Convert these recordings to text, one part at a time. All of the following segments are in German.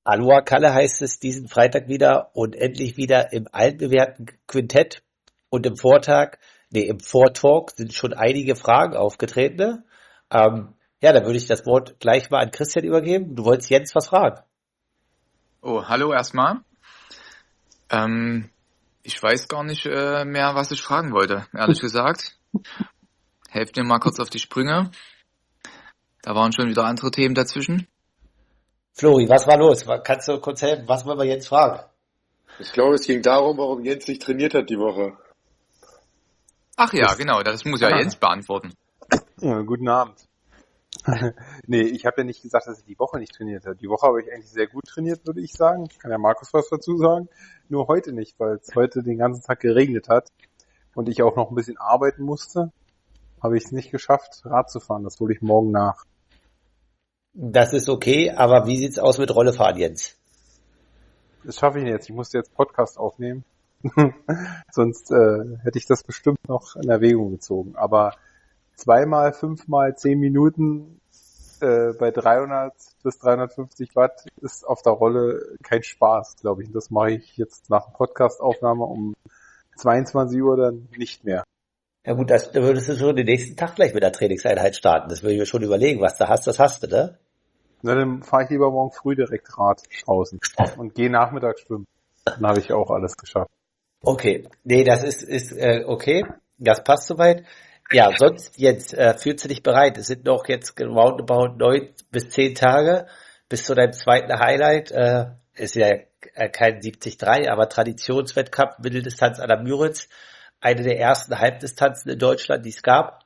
Aloha Kalle heißt es diesen Freitag wieder und endlich wieder im altbewährten Quintett und im Vortalk sind schon einige Fragen aufgetreten. Ne? Ja, dann würde ich das Wort gleich mal an Christian übergeben. Du wolltest Jens was fragen. Oh, hallo erstmal. Ich weiß gar nicht mehr, was ich fragen wollte, ehrlich gesagt. Helft mir mal kurz auf die Sprünge. Da waren schon wieder andere Themen dazwischen. Flori, was war los? Kannst du kurz helfen? Was wollen wir Jens fragen? Ich glaube, es ging darum, warum Jens nicht trainiert hat die Woche. Ach ja, genau, das muss ja Jens beantworten. Ja, guten Abend. Nee, ich habe ja nicht gesagt, dass ich die Woche nicht trainiert habe. Die Woche habe ich eigentlich sehr gut trainiert, würde ich sagen. Kann ja Markus was dazu sagen. Nur heute nicht, weil es heute den ganzen Tag geregnet hat und ich auch noch ein bisschen arbeiten musste. Habe ich es nicht geschafft, Rad zu fahren. Das hole ich morgen nach. Das ist okay, aber wie sieht's aus mit Rollefahren, Jens? Das schaffe ich nicht jetzt. Ich musste jetzt Podcast aufnehmen. Sonst hätte ich das bestimmt noch in Erwägung gezogen. Aber 2-mal, 5-mal 10 Minuten bei 300 bis 350 Watt ist auf der Rolle kein Spaß, glaube ich. Und das mache ich jetzt nach der Podcast-Aufnahme um 22 Uhr dann nicht mehr. Ja gut, da würdest du schon den nächsten Tag gleich mit der Trainingseinheit starten. Das würde ich mir schon überlegen, was du hast, das hast du, ne? Na, dann fahre ich lieber morgen früh direkt Rad draußen und gehe nachmittags schwimmen. Dann habe ich auch alles geschafft. Okay, nee, das ist okay, das passt soweit. Ja, sonst jetzt fühlst du dich bereit? Es sind noch jetzt roundabout 9 bis 10 Tage bis zu deinem zweiten Highlight. Ist ja kein 73, aber Traditionswettkampf Mitteldistanz an der Müritz. Eine der ersten Halbdistanzen in Deutschland, die es gab.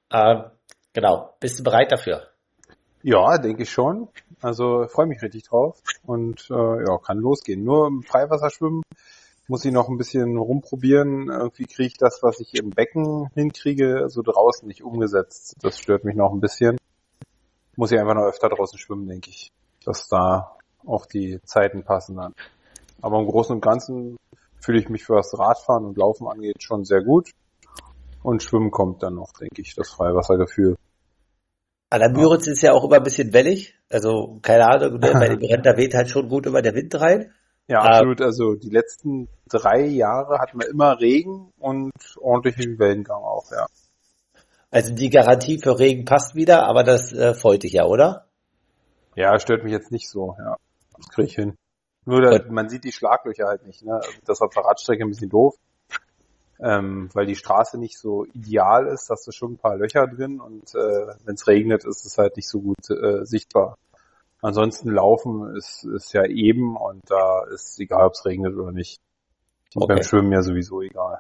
Genau, bist du bereit dafür? Ja, denke ich schon. Also freue mich richtig drauf und ja, kann losgehen. Nur im Freiwasserschwimmen muss ich noch ein bisschen rumprobieren. Irgendwie kriege ich das, was ich im Becken hinkriege, so draußen nicht umgesetzt. Das stört mich noch ein bisschen. Muss ich einfach noch öfter draußen schwimmen, denke ich, dass da auch die Zeiten passen dann. Aber im Großen und Ganzen fühle ich mich, was Radfahren und Laufen angeht, schon sehr gut. Und Schwimmen kommt dann noch, denke ich, das Freiwassergefühl. An der Müritz ist ja auch immer ein bisschen wellig. Also, keine Ahnung, ne, bei dem Rennen, da weht halt schon gut immer der Wind rein. Ja, absolut. Also die letzten 3 Jahre hatten wir immer Regen und ordentlichen Wellengang auch, ja. Also die Garantie für Regen passt wieder, aber das freut dich ja, oder? Ja, stört mich jetzt nicht so, ja. Das kriege ich hin. Nur, man sieht die Schlaglöcher halt nicht, ne? Also das auf der Radstrecke ein bisschen doof. Weil die Straße nicht so ideal ist, hast du schon ein paar Löcher drin und wenn es regnet, ist es halt nicht so gut sichtbar. Ansonsten Laufen ist ja eben und da ist egal, ob es regnet oder nicht. Und beim Schwimmen ja sowieso egal.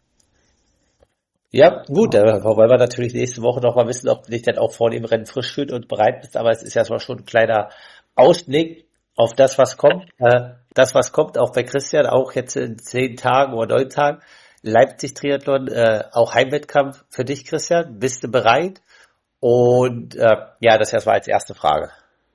Ja, gut, wollen wir natürlich nächste Woche noch mal wissen, ob du dich dann auch vor dem Rennen frisch fühlst und bereit bist, aber es ist ja schon ein kleiner Ausblick auf das, was kommt. Das, was kommt, auch bei Christian, auch jetzt in 10 Tagen oder 9 Tagen. Leipzig-Triathlon, auch Heimwettkampf für dich, Christian. Bist du bereit? Und ja, das war als erste Frage.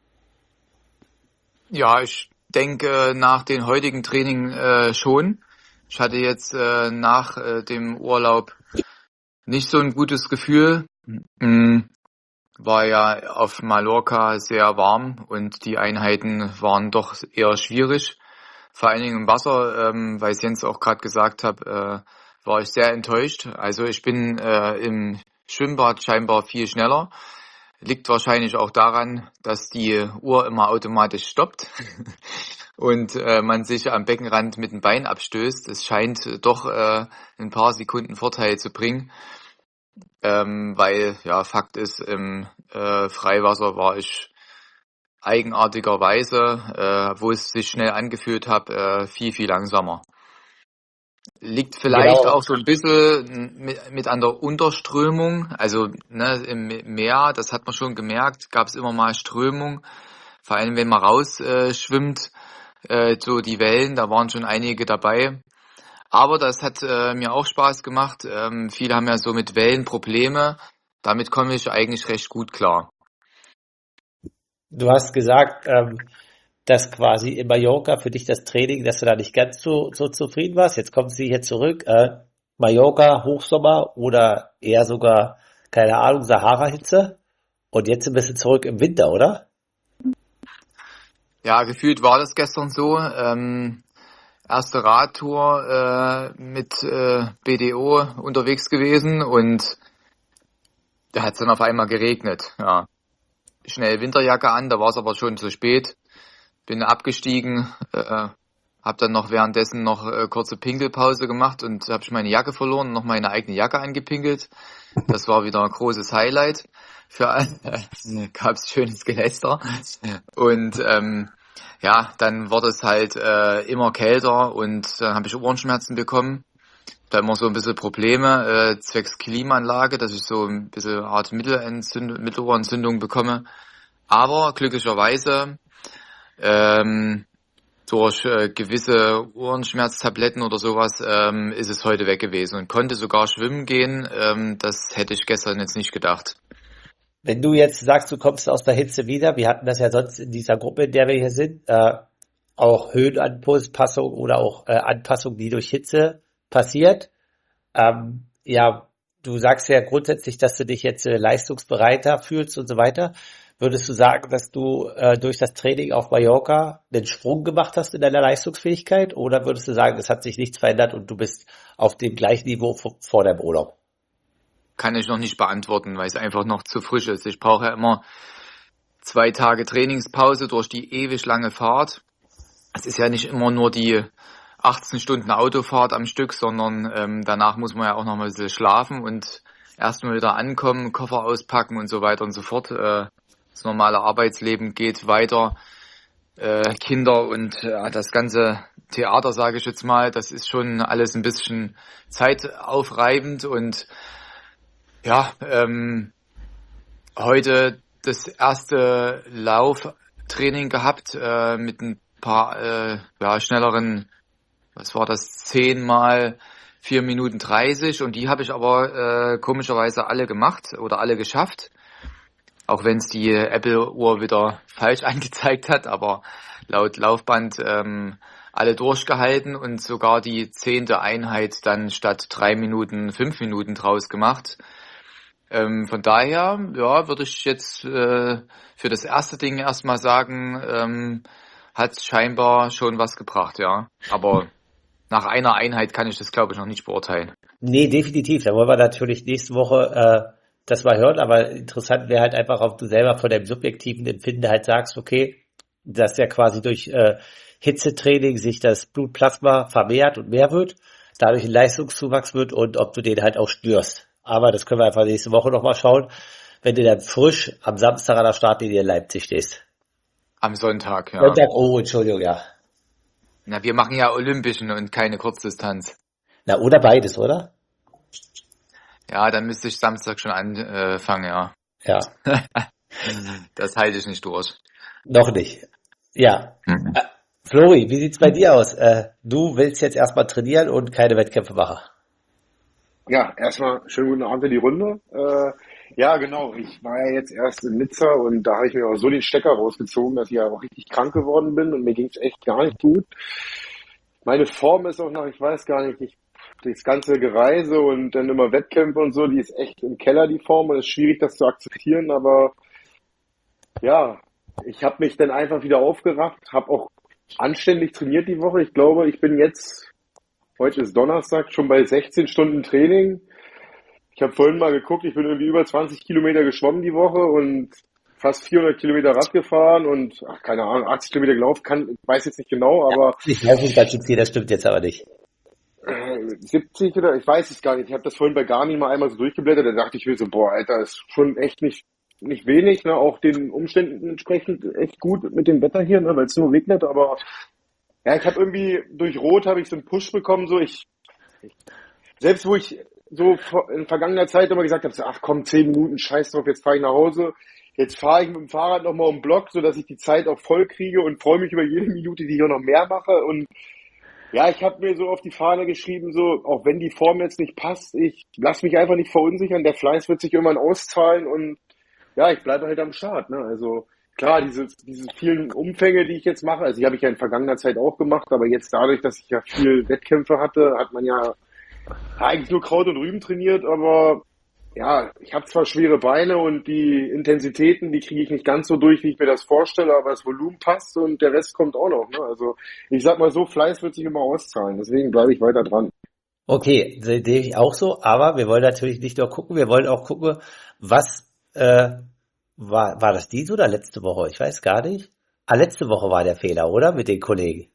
Ja, ich denke nach dem heutigen Training schon. Ich hatte jetzt nach dem Urlaub nicht so ein gutes Gefühl. War ja auf Mallorca sehr warm und die Einheiten waren doch eher schwierig. Vor allen Dingen im Wasser, weil es Jens auch gerade gesagt hat, war ich sehr enttäuscht. Also ich bin im Schwimmbad scheinbar viel schneller. Liegt wahrscheinlich auch daran, dass die Uhr immer automatisch stoppt und man sich am Beckenrand mit dem Bein abstößt. Es scheint doch ein paar Sekunden Vorteil zu bringen, weil ja Fakt ist, im Freiwasser war ich eigenartigerweise, wo es sich schnell angefühlt hat, viel, viel langsamer. Liegt vielleicht auch so ein bisschen mit an der Unterströmung, also ne, im Meer, das hat man schon gemerkt, gab es immer mal Strömung, vor allem wenn man raus schwimmt, so die Wellen, da waren schon einige dabei. Aber das hat mir auch Spaß gemacht. Viele haben ja so mit Wellen Probleme, damit komme ich eigentlich recht gut klar. Du hast gesagt, dass quasi in Mallorca für dich das Training, dass du da nicht ganz so zufrieden warst. Jetzt kommen sie hier zurück. Mallorca, Hochsommer oder eher sogar, keine Ahnung, Sahara-Hitze. Und jetzt ein bisschen zurück im Winter, oder? Ja, gefühlt war das gestern so. Erste Radtour mit BDO unterwegs gewesen und da hat es dann auf einmal geregnet. Ja, schnell Winterjacke an, da war es aber schon zu spät. Bin abgestiegen, habe dann noch währenddessen noch kurze Pinkelpause gemacht und habe ich meine Jacke verloren und noch meine eigene Jacke angepinkelt. Das war wieder ein großes Highlight. Für alle gab es schönes Geläster. Und ja, dann wurde es halt immer kälter und dann habe ich Ohrenschmerzen bekommen. Da immer so ein bisschen Probleme zwecks Klimaanlage, dass ich so ein bisschen Art Mittelohrentzündung bekomme. Aber glücklicherweise durch gewisse Ohrenschmerztabletten oder sowas ist es heute weg gewesen und konnte sogar schwimmen gehen. Das hätte ich gestern jetzt nicht gedacht. Wenn du jetzt sagst, du kommst aus der Hitze wieder, wir hatten das ja sonst in dieser Gruppe, in der wir hier sind, auch Höhenanpassung oder auch Anpassung, die durch Hitze passiert. Ja, du sagst ja grundsätzlich, dass du dich jetzt leistungsbereiter fühlst und so weiter. Würdest du sagen, dass du durch das Training auf Mallorca den Sprung gemacht hast in deiner Leistungsfähigkeit? Oder würdest du sagen, es hat sich nichts verändert und du bist auf dem gleichen Niveau vor deinem Urlaub? Kann ich noch nicht beantworten, weil es einfach noch zu frisch ist. Ich brauche ja immer 2 Tage Trainingspause durch die ewig lange Fahrt. Es ist ja nicht immer nur die 18 Stunden Autofahrt am Stück, sondern danach muss man ja auch noch mal ein bisschen schlafen und erstmal wieder ankommen, Koffer auspacken und so weiter und so fort. Das normale Arbeitsleben geht weiter. Kinder und das ganze Theater, sage ich jetzt mal, das ist schon alles ein bisschen zeitaufreibend und ja, heute das erste Lauftraining gehabt mit ein paar schnelleren, was war das, 10 mal 4 Minuten 30 und die habe ich aber komischerweise alle gemacht oder alle geschafft, auch wenn es die Apple-Uhr wieder falsch angezeigt hat, aber laut Laufband alle durchgehalten und sogar die 10. Einheit dann statt 3 Minuten 5 Minuten draus gemacht. Von daher, ja, würde ich jetzt für das erste Ding erstmal sagen, hat scheinbar schon was gebracht, ja. Aber nach einer Einheit kann ich das, glaube ich, noch nicht beurteilen. Nee, definitiv. Da wollen wir natürlich nächste Woche das mal hören. Aber interessant wäre halt einfach, ob du selber von deinem subjektiven Empfinden halt sagst, okay, dass ja quasi durch Hitzetraining sich das Blutplasma vermehrt und mehr wird, dadurch ein Leistungszuwachs wird und ob du den halt auch spürst. Aber das können wir einfach nächste Woche nochmal schauen, wenn du dann frisch am Samstag an der Startlinie in Leipzig stehst. Am Sonntag, ja. Sonntag, oh, Entschuldigung, ja. Na, wir machen ja Olympischen und keine Kurzdistanz. Na, oder beides, oder? Ja, dann müsste ich Samstag schon anfangen, ja. Ja. Das halte ich nicht durch. Noch nicht. Ja. Flori, wie sieht's bei dir aus? Du willst jetzt erstmal trainieren und keine Wettkämpfe machen. Ja, erstmal schönen guten Abend in die Runde. Ja, genau. Ich war ja jetzt erst in Nizza und da habe ich mir auch so den Stecker rausgezogen, dass ich ja auch richtig krank geworden bin und mir ging's echt gar nicht gut. Meine Form ist auch noch, ich weiß gar nicht, das ganze Gereise und dann immer Wettkämpfe und so, die ist echt im Keller, die Form, und es ist schwierig, das zu akzeptieren, aber ja, ich habe mich dann einfach wieder aufgerafft, habe auch anständig trainiert die Woche. Ich glaube, ich bin jetzt, heute ist Donnerstag, schon bei 16 Stunden Training. Ich habe vorhin mal geguckt, ich bin irgendwie über 20 Kilometer geschwommen die Woche und fast 400 Kilometer Rad gefahren und, keine Ahnung, 80 Kilometer gelaufen, weiß jetzt nicht genau, aber Ich weiß nicht ganz viel, das stimmt jetzt aber nicht. 70 oder ich weiß es gar nicht. Ich habe das vorhin bei Garmin mal einmal so durchgeblättert, da dachte ich mir so, boah, Alter, ist schon echt nicht wenig, ne, auch den Umständen entsprechend echt gut mit dem Wetter hier, ne, weil es nur regnet, aber ja, ich habe irgendwie durch Rot habe ich so einen Push bekommen, so selbst wo ich so in vergangener Zeit immer gesagt habe, so, ach komm, 10 Minuten, scheiß drauf, jetzt fahre ich nach Hause. Jetzt fahre ich mit dem Fahrrad nochmal um den Block, sodass ich die Zeit auch voll kriege und freue mich über jede Minute, die ich auch noch mehr mache. Und ja, ich habe mir so auf die Fahne geschrieben, so, auch wenn die Form jetzt nicht passt, ich lasse mich einfach nicht verunsichern, der Fleiß wird sich irgendwann auszahlen und ja, ich bleibe halt am Start, ne? Also klar, diese vielen Umfänge, die ich jetzt mache, also die habe ich ja in vergangener Zeit auch gemacht, aber jetzt dadurch, dass ich ja viel Wettkämpfe hatte, hat man ja eigentlich nur Kraut und Rüben trainiert, aber ja, ich habe zwar schwere Beine und die Intensitäten, die kriege ich nicht ganz so durch, wie ich mir das vorstelle, aber das Volumen passt und der Rest kommt auch noch. Ne? Also ich sag mal so, Fleiß wird sich immer auszahlen. Deswegen bleibe ich weiter dran. Okay, sehe ich auch so, aber wir wollen natürlich nicht nur gucken, wir wollen auch gucken, was war das diese oder letzte Woche? Ich weiß gar nicht. Ah, letzte Woche war der Fehler, oder? Mit den Kollegen.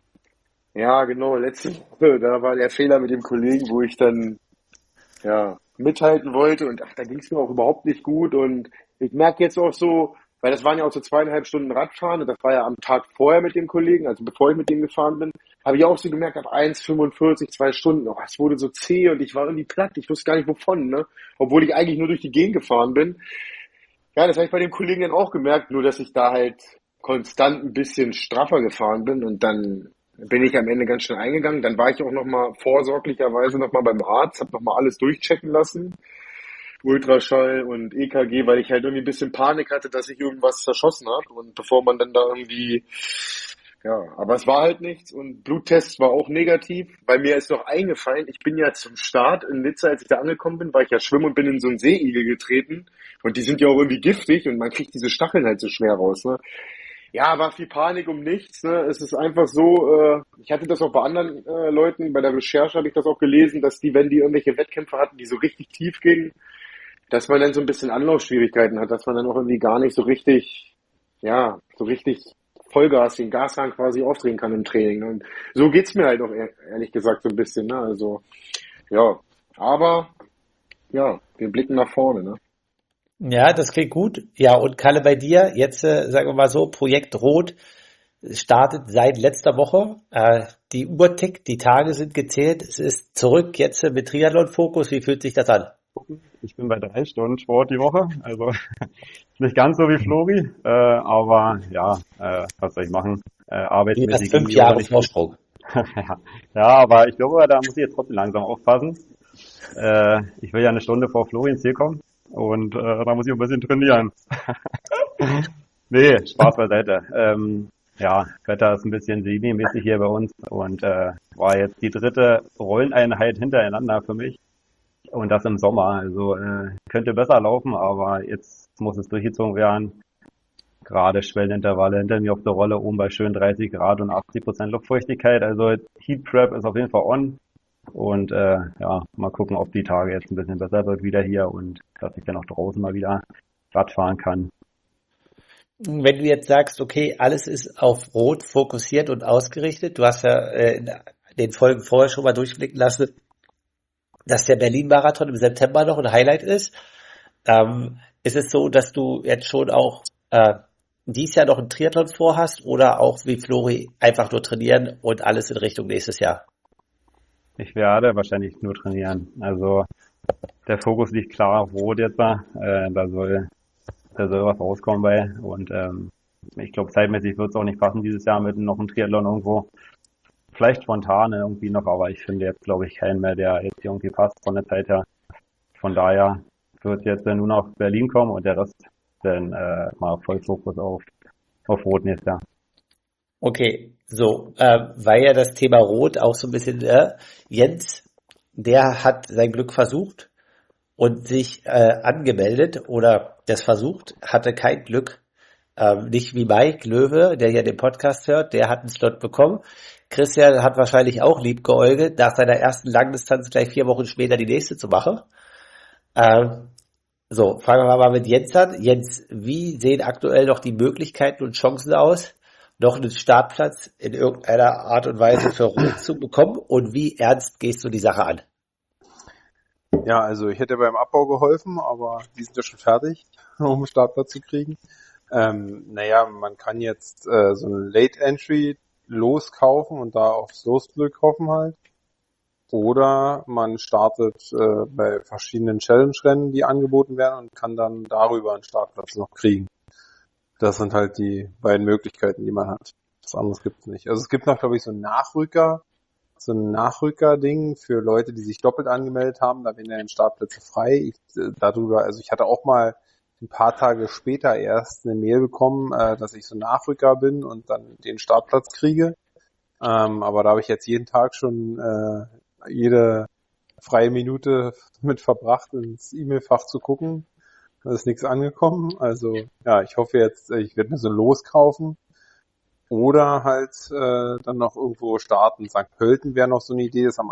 Ja, genau. Letzte Woche, da war der Fehler mit dem Kollegen, wo ich dann ja mithalten wollte und ach, da ging es mir auch überhaupt nicht gut und ich merke jetzt auch so, weil das waren ja auch so 2,5 Stunden Radfahren und das war ja am Tag vorher mit dem Kollegen, also bevor ich mit dem gefahren bin, habe ich auch so gemerkt, ab 1,45, 2 Stunden, oh, es wurde so zäh und ich war irgendwie platt, ich wusste gar nicht wovon, ne? Obwohl ich eigentlich nur durch die Gegend gefahren bin. Ja, das habe ich bei dem Kollegen dann auch gemerkt, nur dass ich da halt konstant ein bisschen straffer gefahren bin und dann bin ich am Ende ganz schnell eingegangen. Dann war ich auch nochmal vorsorglicherweise nochmal beim Arzt, habe nochmal alles durchchecken lassen, Ultraschall und EKG, weil ich halt irgendwie ein bisschen Panik hatte, dass ich irgendwas zerschossen habe und bevor man dann da irgendwie, ja, aber es war halt nichts und Bluttest war auch negativ. Bei mir ist noch eingefallen, ich bin ja zum Start in Nizza, als ich da angekommen bin, war ich ja schwimmen und bin in so einen Seeigel getreten und die sind ja auch irgendwie giftig und man kriegt diese Stacheln halt so schwer raus, ne? Ja, war viel Panik um nichts, ne? Es ist einfach so, ich hatte das auch bei anderen Leuten, bei der Recherche habe ich das auch gelesen, dass die, wenn die irgendwelche Wettkämpfe hatten, die so richtig tief gingen, dass man dann so ein bisschen Anlaufschwierigkeiten hat, dass man dann auch irgendwie gar nicht so richtig, ja, so richtig Vollgas, den Gashahn quasi aufdrehen kann im Training. Und so geht's mir halt auch ehrlich gesagt so ein bisschen, ne? Also, ja. Aber, ja, wir blicken nach vorne, ne? Ja, das klingt gut. Ja, und Kalle, bei dir, jetzt sagen wir mal so, Projekt Rot startet seit letzter Woche. Die Uhr tickt, die Tage sind gezählt. Es ist zurück jetzt mit Triathlon-Fokus. Wie fühlt sich das an? Ich bin bei 3 Stunden Sport die Woche, also nicht ganz so wie Flori, aber ja, was soll ich machen? Du hast Arbeitsmäßig ging 5 die Woche Jahre nicht gut. Vorsprung. Ja, ja, aber ich glaube, da muss ich jetzt trotzdem langsam aufpassen. Ich will ja eine Stunde vor Flori ins Ziel kommen und da muss ich ein bisschen trainieren. Nee, Spaß beiseite. Ja, Wetter ist ein bisschen semi-mäßig hier bei uns und war jetzt die dritte Rolleneinheit hintereinander für mich. Und das im Sommer. Also könnte besser laufen, aber jetzt muss es durchgezogen werden. Gerade Schwellenintervalle hinter mir auf der Rolle, oben bei schön 30 Grad und 80% Luftfeuchtigkeit. Also Heat Prep ist auf jeden Fall on. Und ja, mal gucken, ob die Tage jetzt ein bisschen besser wird wieder hier und dass ich dann auch draußen mal wieder Rad fahren kann. Wenn du jetzt sagst, okay, alles ist auf Rot fokussiert und ausgerichtet, du hast ja in den Folgen vorher schon mal durchblicken lassen, dass der Berlin-Marathon im September noch ein Highlight ist. Ist es so, dass du jetzt schon auch dies Jahr noch einen Triathlon vorhast oder auch wie Flori einfach nur trainieren und alles in Richtung nächstes Jahr? Ich werde wahrscheinlich nur trainieren. Also der Fokus liegt klar auf Rot jetzt da. Da soll was rauskommen bei. Und ich glaube, zeitmäßig wird es auch nicht passen dieses Jahr mit noch einem Triathlon irgendwo. Vielleicht spontan irgendwie noch, aber ich finde jetzt, glaube ich, keinen mehr, der jetzt hier irgendwie passt von der Zeit her. Von daher wird jetzt nur noch Berlin kommen und der Rest dann mal voll Fokus auf Rot nächstes Jahr. Okay, so, weil ja das Thema Rot auch so ein bisschen, Jens, der hat sein Glück versucht und sich angemeldet oder das versucht, hatte kein Glück. Nicht wie Mike Löwe, der hier den Podcast hört, der hat einen Slot bekommen. Christian hat wahrscheinlich auch liebgeäugelt, nach seiner ersten Langdistanz gleich 4 Wochen später die nächste zu machen. So, fangen wir mal mit Jens an. Jens, wie sehen aktuell noch die Möglichkeiten und Chancen aus, noch einen Startplatz in irgendeiner Art und Weise für Rot zu bekommen? Und wie ernst gehst du die Sache an? Ja, also ich hätte beim Abbau geholfen, aber die sind ja schon fertig, um einen Startplatz zu kriegen. Naja, man kann jetzt so ein Late Entry loskaufen und da aufs Losglück hoffen halt. Oder man startet bei verschiedenen Challenge-Rennen, die angeboten werden und kann dann darüber einen Startplatz noch kriegen. Das sind halt die beiden Möglichkeiten, die man hat. Was anderes gibt's nicht. Also es gibt noch, glaube ich, so ein Nachrücker-Ding für Leute, die sich doppelt angemeldet haben. Da werden ja Startplätze frei. Also ich hatte auch mal ein paar Tage später erst eine Mail bekommen, dass ich so ein Nachrücker bin und dann den Startplatz kriege. Aber da habe ich jetzt jeden Tag schon jede freie Minute mit verbracht, ins E-Mail-Fach zu gucken. Da ist nichts angekommen. Also ja, ich hoffe jetzt, ich werde mir so ein Los kaufen. Oder halt dann noch irgendwo starten. St. Pölten wäre noch so eine Idee, ist am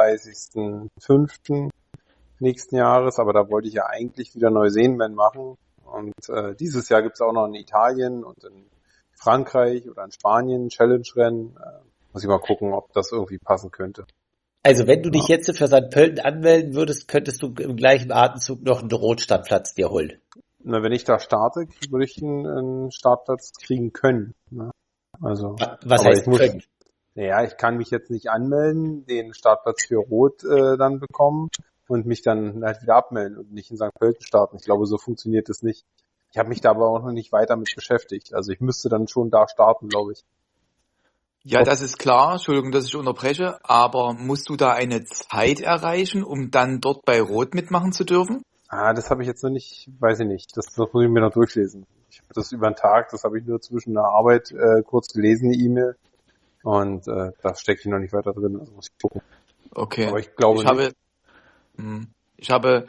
31.05. nächsten Jahres, aber da wollte ich ja eigentlich wieder Neuseeland machen. Und dieses Jahr gibt's auch noch in Italien und in Frankreich oder in Spanien Challenge-Rennen. Muss ich mal gucken, ob das irgendwie passen könnte. Also wenn du dich Ja. jetzt für St. Pölten anmelden würdest, könntest du im gleichen Atemzug noch einen Rotstartplatz dir holen. Na, wenn ich da starte, würde ich einen Startplatz kriegen können. Ne? Also, Was aber heißt ich muss, können? naja, ich kann mich jetzt nicht anmelden, den Startplatz für Rot dann bekommen und mich dann halt wieder abmelden und nicht in St. Pölten starten. Ich glaube, so funktioniert das nicht. Ich habe mich da aber auch noch nicht weiter mit beschäftigt. Also ich müsste dann schon da starten, glaube ich. Ja, das ist klar. Entschuldigung, dass ich unterbreche. Aber musst du da eine Zeit erreichen, um dann dort bei Rot mitmachen zu dürfen? Das habe ich jetzt noch nicht, weiß ich nicht. Das muss ich mir noch durchlesen. Ich habe das über den Tag, das habe ich nur zwischen der Arbeit kurz gelesen, die E-Mail. Und da stecke ich noch nicht weiter drin, also muss ich gucken. Okay. Aber ich glaube nicht. Ich habe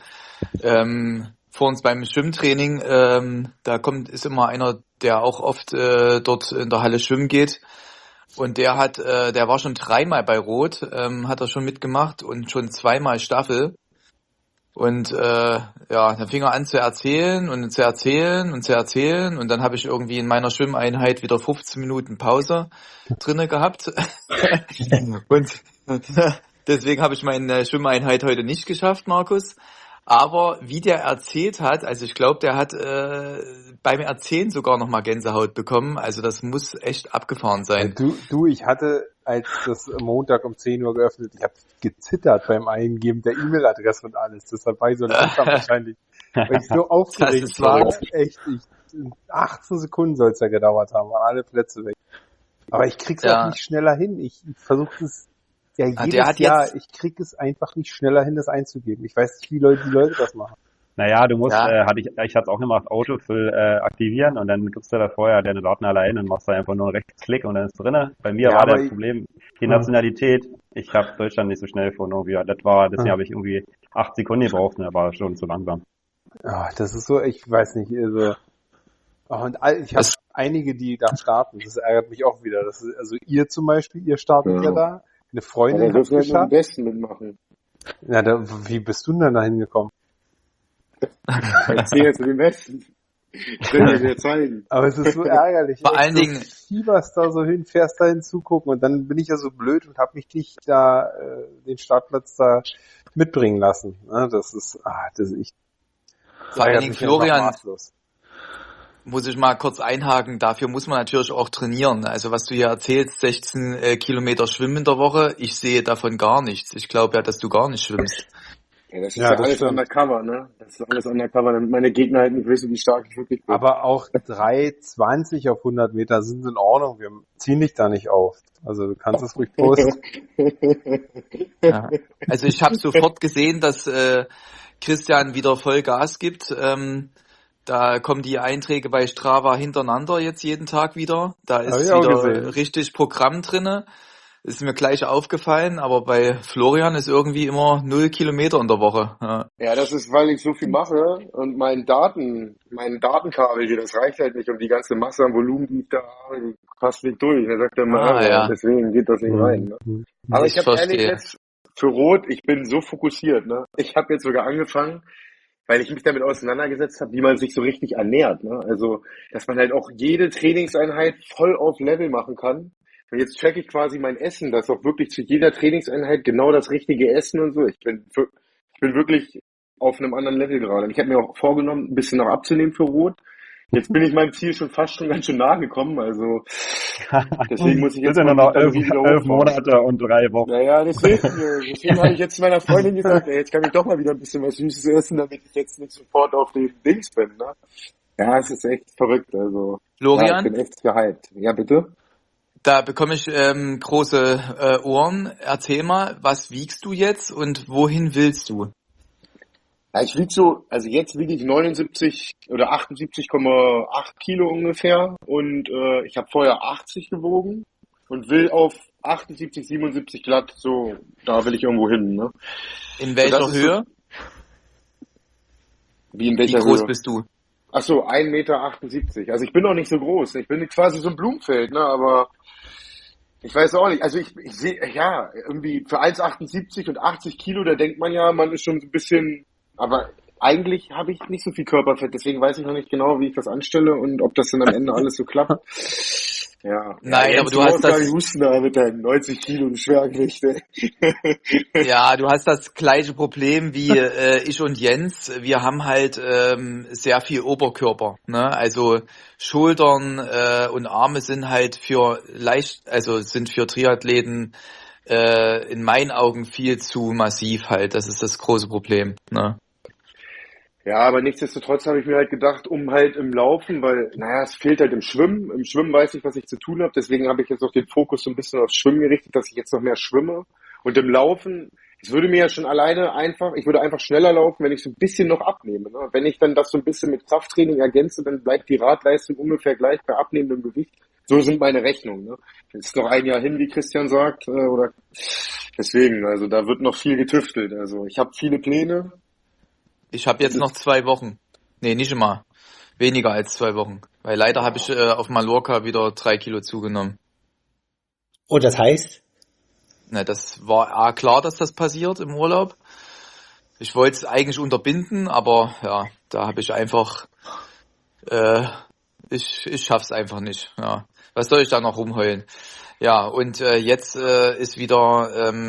vor uns beim Schwimmtraining, ist immer einer, der auch oft dort in der Halle schwimmen geht. Und der war schon 3-mal bei Rot, hat er schon mitgemacht und schon 2-mal Staffel. Und dann fing er an zu erzählen und zu erzählen und zu erzählen. Und dann habe ich irgendwie in meiner Schwimmeinheit wieder 15 Minuten Pause drinne gehabt. Und deswegen habe ich meine Schwimmeinheit heute nicht geschafft, Markus. Aber wie der erzählt hat, also ich glaube, der hat beim Erzählen sogar nochmal Gänsehaut bekommen. Also das muss echt abgefahren sein. Ich hatte, als das Montag um 10 Uhr geöffnet, ich habe gezittert beim Eingeben der E-Mail-Adresse und alles. Deshalb war ich so langsam wahrscheinlich, weil ich so aufgeregt war. Echt, 18 Sekunden soll es ja gedauert haben, waren alle Plätze weg. Aber ich krieg's auch nicht schneller hin. Ich versuche es jedes Jahr. Ich krieg es einfach nicht schneller hin, das einzugeben. Ich weiß nicht, wie die Leute das machen. Naja, du musst, ich hatte es auch gemacht, Autofill aktivieren und dann gibst du da vorher deine Daten allein und machst da einfach nur einen Rechtsklick und dann ist drinne. Bei mir war das Problem, die Nationalität, ich habe Deutschland nicht so schnell gefunden irgendwie. Deswegen habe ich irgendwie 8 Sekunden gebraucht und da war schon zu langsam. Ja, das ist so, ich weiß nicht, also ich habe einige, die da starten, das ärgert mich auch wieder. Das ist, also ihr zum Beispiel, ihr startet ja da, eine Freundin hat es geschafft. Am besten mitmachen. Ja, wie bist du denn da hingekommen? Ich sehe jetzt den Besten. Ich will dir zeigen. Aber es ist so ärgerlich. Vor allen Dingen fieberst da so hin, fährst da hinzugucken und dann bin ich ja so blöd und habe mich nicht da den Startplatz da mitbringen lassen. Das ist vor allen Dingen, Florian, muss ich mal kurz einhaken, dafür muss man natürlich auch trainieren. Also was du hier erzählst, 16 Kilometer Schwimmen in der Woche, ich sehe davon gar nichts. Ich glaube ja, dass du gar nicht schwimmst. Ja, das ist ja alles undercover, ne? Das ist alles undercover, damit meine Gegner halt nicht wissen, wie stark ich wirklich bin. Aber auch 3,20 auf 100 Meter sind in Ordnung. Wir ziehen dich da nicht auf. Also du kannst es ruhig posten. Ja. Also ich habe sofort gesehen, dass Christian wieder voll Gas gibt. Da kommen die Einträge bei Strava hintereinander jetzt jeden Tag wieder. Da ist wieder richtig Programm drinne. Ist mir gleich aufgefallen, aber bei Florian ist irgendwie immer 0 Kilometer in der Woche. Ja, das ist, weil ich so viel mache und mein Datenkabel hier, das reicht halt nicht und die ganze Masse an Volumen, die ich da habe, die passt nicht durch. Da sagt er mal, deswegen geht das nicht rein. Ne? Aber ich habe ehrlich jetzt für Rot, ich bin so fokussiert. Ne? Ich habe jetzt sogar angefangen, weil ich mich damit auseinandergesetzt habe, wie man sich so richtig ernährt. Ne? Also, dass man halt auch jede Trainingseinheit voll auf Level machen kann. Und jetzt checke ich quasi mein Essen, dass auch wirklich zu jeder Trainingseinheit genau das richtige Essen und so. Ich bin wirklich auf einem anderen Level gerade. Und ich habe mir auch vorgenommen, ein bisschen noch abzunehmen für Rot. Jetzt bin ich meinem Ziel fast schon ganz schön nahe gekommen. Also deswegen muss ich jetzt mal noch 11 Monate und 3 Wochen. Naja, deswegen habe ich jetzt meiner Freundin gesagt, jetzt kann ich doch mal wieder ein bisschen was Süßes essen, damit ich jetzt nicht sofort auf den Dings bin. Ne? Ja, es ist echt verrückt. Also Florian? Ich bin echt gehypt. Ja, bitte? Da bekomme ich große Ohren. Erzähl mal, was wiegst du jetzt und wohin willst du? Ja, ich wiege jetzt wiege ich 79 oder 78,8 Kilo ungefähr und ich habe vorher 80 gewogen und will auf 78, 77 glatt, so, da will ich irgendwo hin, ne? In So, welcher das ist so, Höhe? wie in Wie welcher groß Höhe? bist du? Ach so, 1,78 Meter. Also ich bin noch nicht so groß. Ich bin quasi so ein Blumenfeld, ne, aber ich weiß auch nicht. Also ich sehe, ja, irgendwie für 1,78 und 80 Kilo, da denkt man ja, man ist schon so ein bisschen, aber eigentlich habe ich nicht so viel Körperfett, deswegen weiß ich noch nicht genau, wie ich das anstelle und ob das dann am Ende alles so klappt. Ja, Nein, aber Jens, du du hast brauchst gar nicht das, husten da mit deinen 90 Kilo Schwergewicht, ey. ja, du hast das gleiche Problem wie ich und Jens. Wir haben halt sehr viel Oberkörper, ne? Also Schultern und Arme sind halt sind für Triathleten in meinen Augen viel zu massiv halt. Das ist das große Problem, ne? Ja, aber nichtsdestotrotz habe ich mir halt gedacht, um halt im Laufen, weil, naja, es fehlt halt im Schwimmen. Im Schwimmen weiß ich, was ich zu tun habe. Deswegen habe ich jetzt auch den Fokus so ein bisschen aufs Schwimmen gerichtet, dass ich jetzt noch mehr schwimme. Und im Laufen, es würde mir ja schon alleine ich würde einfach schneller laufen, wenn ich so ein bisschen noch abnehme. Ne? Wenn ich dann das so ein bisschen mit Krafttraining ergänze, dann bleibt die Radleistung ungefähr gleich bei abnehmendem Gewicht. So sind meine Rechnungen. Ne? Es ist noch ein Jahr hin, wie Christian sagt, oder deswegen, also da wird noch viel getüftelt. Also ich habe viele Pläne. Ich habe jetzt noch 2 Wochen. Nee, nicht immer. Weniger als 2 Wochen. Weil leider habe ich auf Mallorca wieder 3 Kilo zugenommen. Und das heißt, Na, das war klar, dass das passiert im Urlaub. Ich wollte es eigentlich unterbinden, aber ja, da habe ich einfach, äh, ich schaff's einfach nicht. Ja, was soll ich da noch rumheulen? Ja, und jetzt ist wieder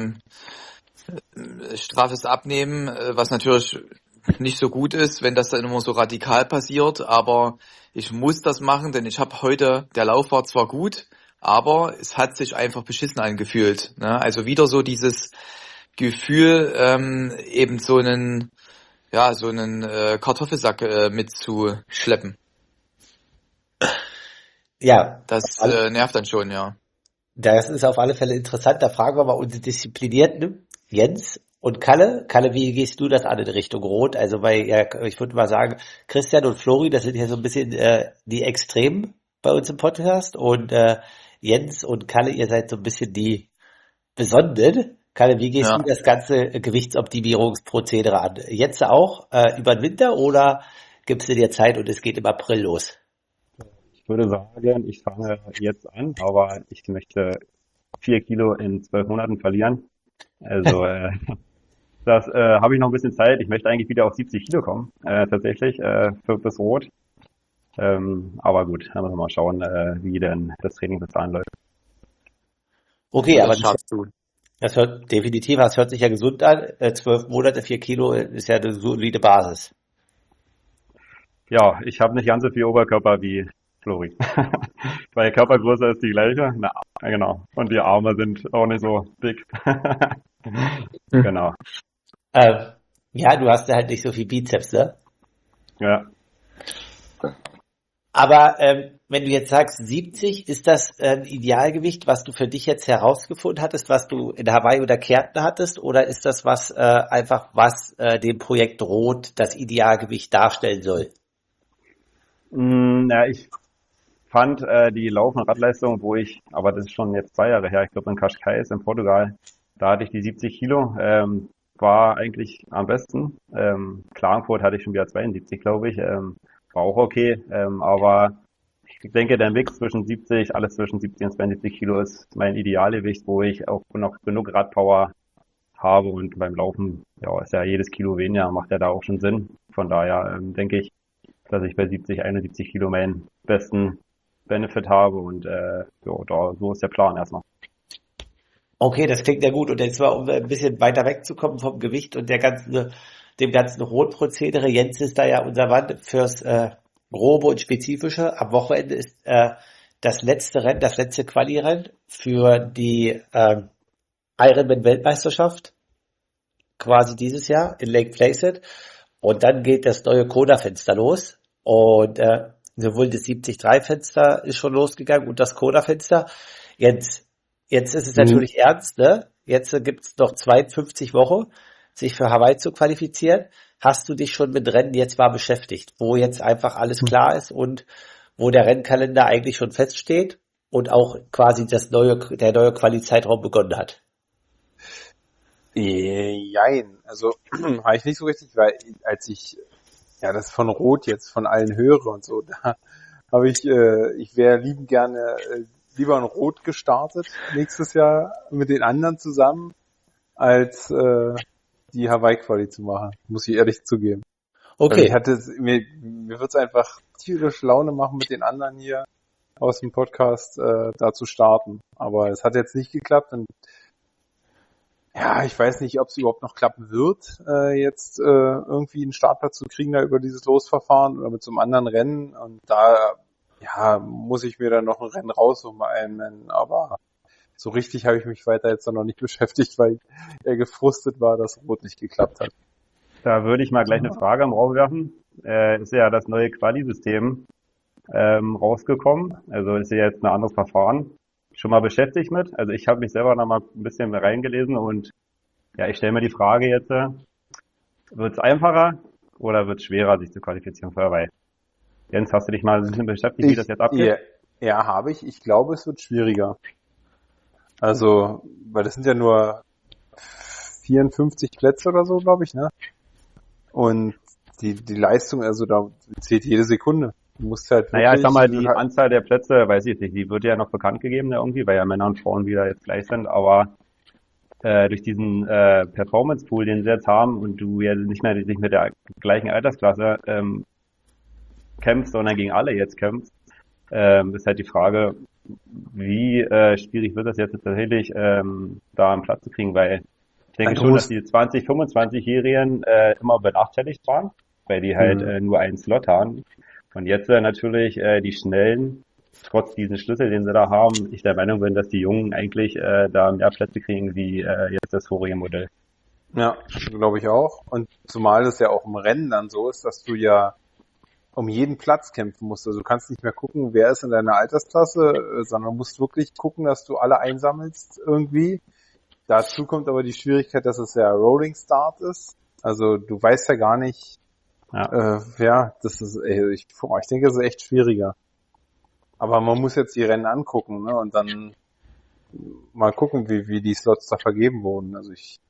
straffes Abnehmen, was natürlich nicht so gut ist, wenn das dann immer so radikal passiert, aber ich muss das machen, denn der Lauf war zwar gut, aber es hat sich einfach beschissen angefühlt. Ne? Also wieder so dieses Gefühl, eben so einen Kartoffelsack mitzuschleppen. ja, Das alle, nervt dann schon, ja. das ist auf alle Fälle interessant. Da fragen wir mal unsere Disziplinierten, Jens und Kalle. Kalle, wie gehst du das an in Richtung Rot? Also, weil, ja, ich würde mal sagen, Christian und Flori, das sind ja so ein bisschen die Extremen bei uns im Podcast. Und Jens und Kalle, ihr seid so ein bisschen die Besonderen. Kalle, wie gehst du Ja. das ganze Gewichtsoptimierungsprozedere an? Jetzt auch über den Winter oder gibst du dir Zeit und es geht im April los? Ich würde sagen, ich fange jetzt an, aber ich möchte 4 Kilo in 12 Monaten verlieren. Also das habe ich noch ein bisschen Zeit. Ich möchte eigentlich wieder auf 70 Kilo kommen, tatsächlich, bis Rot. Aber gut, dann müssen wir mal schauen, wie denn das Training bis dahin läuft. Okay, aber Das schaffst du. das das hört sich ja gesund an. 12 Monate, 4 Kilo ist ja eine solide Basis. Ja, ich habe nicht ganz so viel Oberkörper wie Flori. Weil Körpergröße ist die gleiche. Na, genau. Und die Arme sind auch nicht so dick. Genau. Ja, du hast ja halt nicht so viel Bizeps, ne? Ja. Aber wenn du jetzt sagst 70, ist das ein Idealgewicht, was du für dich jetzt herausgefunden hattest, was du in Hawaii oder Kärnten hattest, oder ist das was was dem Projekt Rot das Idealgewicht darstellen soll? Ja, ich fand die Lauf- und Radleistung, aber das ist schon jetzt 2 Jahre her, ich glaube in Cascais in Portugal, da hatte ich die 70 Kilo, war eigentlich am besten. Klagenfurt hatte ich schon wieder 72, glaube ich, war auch okay, aber ich denke, der Mix alles zwischen 70 und 72 Kilo ist mein Idealgewicht, wo ich auch noch genug Radpower habe und beim Laufen, ja, ist ja jedes Kilo weniger, macht ja da auch schon Sinn. Von daher denke ich, dass ich bei 70, 71 Kilo meinen besten Benefit habe und so ist der Plan erstmal. Okay, das klingt ja gut. Und jetzt mal, um ein bisschen weiter wegzukommen vom Gewicht und dem ganzen Rotprozedere. Jens ist da ja unser Mann fürs Grobe und Spezifische. Am Wochenende ist das letzte Rennen, das letzte Quali-Rennen für die Ironman-Weltmeisterschaft, quasi dieses Jahr in Lake Placid. Und dann geht das neue Kona-Fenster los. Und sowohl das 73-Fenster ist schon losgegangen und das Kona-Fenster. Jetzt ist es natürlich ernst, ne? Jetzt gibt's noch 52 Wochen, sich für Hawaii zu qualifizieren. Hast du dich schon mit Rennen jetzt mal beschäftigt, wo jetzt einfach alles klar ist und wo der Rennkalender eigentlich schon feststeht? und auch quasi der neue Quali-Zeitraum begonnen hat? Jein, also habe ich nicht so richtig, weil als ich das von Rot jetzt von allen höre und so, da habe ich wäre liebend gerne lieber in Rot gestartet nächstes Jahr mit den anderen zusammen, als die Hawaii-Quali zu machen, muss ich ehrlich zugeben. Okay. Mir wird's einfach tierisch Laune machen, mit den anderen hier aus dem Podcast da zu starten. Aber es hat jetzt nicht geklappt und ja, ich weiß nicht, ob es überhaupt noch klappen wird, jetzt irgendwie einen Startplatz zu kriegen da über dieses Losverfahren oder mit so einem anderen Rennen. Und da muss ich mir dann noch ein Rennen raussuchen bei Ironman. Aber so richtig habe ich mich weiter jetzt noch nicht beschäftigt, weil ich eher gefrustet war, dass Rot nicht geklappt hat. Da würde ich mal gleich eine Frage im Raum werfen. Ist ja das neue Quali-System rausgekommen. Also ist ja jetzt ein anderes Verfahren. Schon mal beschäftigt mit? Also ich habe mich selber noch mal ein bisschen reingelesen und ja, ich stelle mir die Frage jetzt, wird es einfacher oder wird es schwerer, sich zu qualifizieren für Hawaii? Jens, hast du dich mal ein bisschen beschäftigt, wie das jetzt abgeht? Ja, habe ich. Ich glaube, es wird schwieriger. Also, weil das sind ja nur 54 Plätze oder so, glaube ich, ne? Und die Leistung, also da zählt jede Sekunde. Du musst halt naja, ich sag mal, die Anzahl der Plätze, weiß ich nicht, die wird ja noch bekannt gegeben irgendwie, weil ja Männer und Frauen wieder jetzt gleich sind, aber durch diesen Performance Pool, den sie jetzt haben und du ja nicht mit der gleichen Altersklasse kämpfst, sondern gegen alle jetzt kämpfst, ist halt die Frage, wie schwierig wird das jetzt tatsächlich, da einen Platz zu kriegen, weil ich denke schon, dass die 20-, 25-Jährigen immer benachteiligt waren, weil die halt nur einen Slot haben. Und jetzt natürlich die Schnellen, trotz diesen Schlüssel, den sie da haben, ich der Meinung bin, dass die Jungen eigentlich da mehr Plätze kriegen wie jetzt das vorige Modell. Ja, glaube ich auch. Und zumal es ja auch im Rennen dann so ist, dass du ja um jeden Platz kämpfen musst. Also du kannst nicht mehr gucken, wer ist in deiner Altersklasse, sondern musst wirklich gucken, dass du alle einsammelst irgendwie. Dazu kommt aber die Schwierigkeit, dass es ja Rolling Start ist. Also du weißt ja gar nicht, das ist, ich denke, das ist echt schwieriger. Aber man muss jetzt die Rennen angucken, ne, und dann mal gucken, wie die Slots da vergeben wurden. Also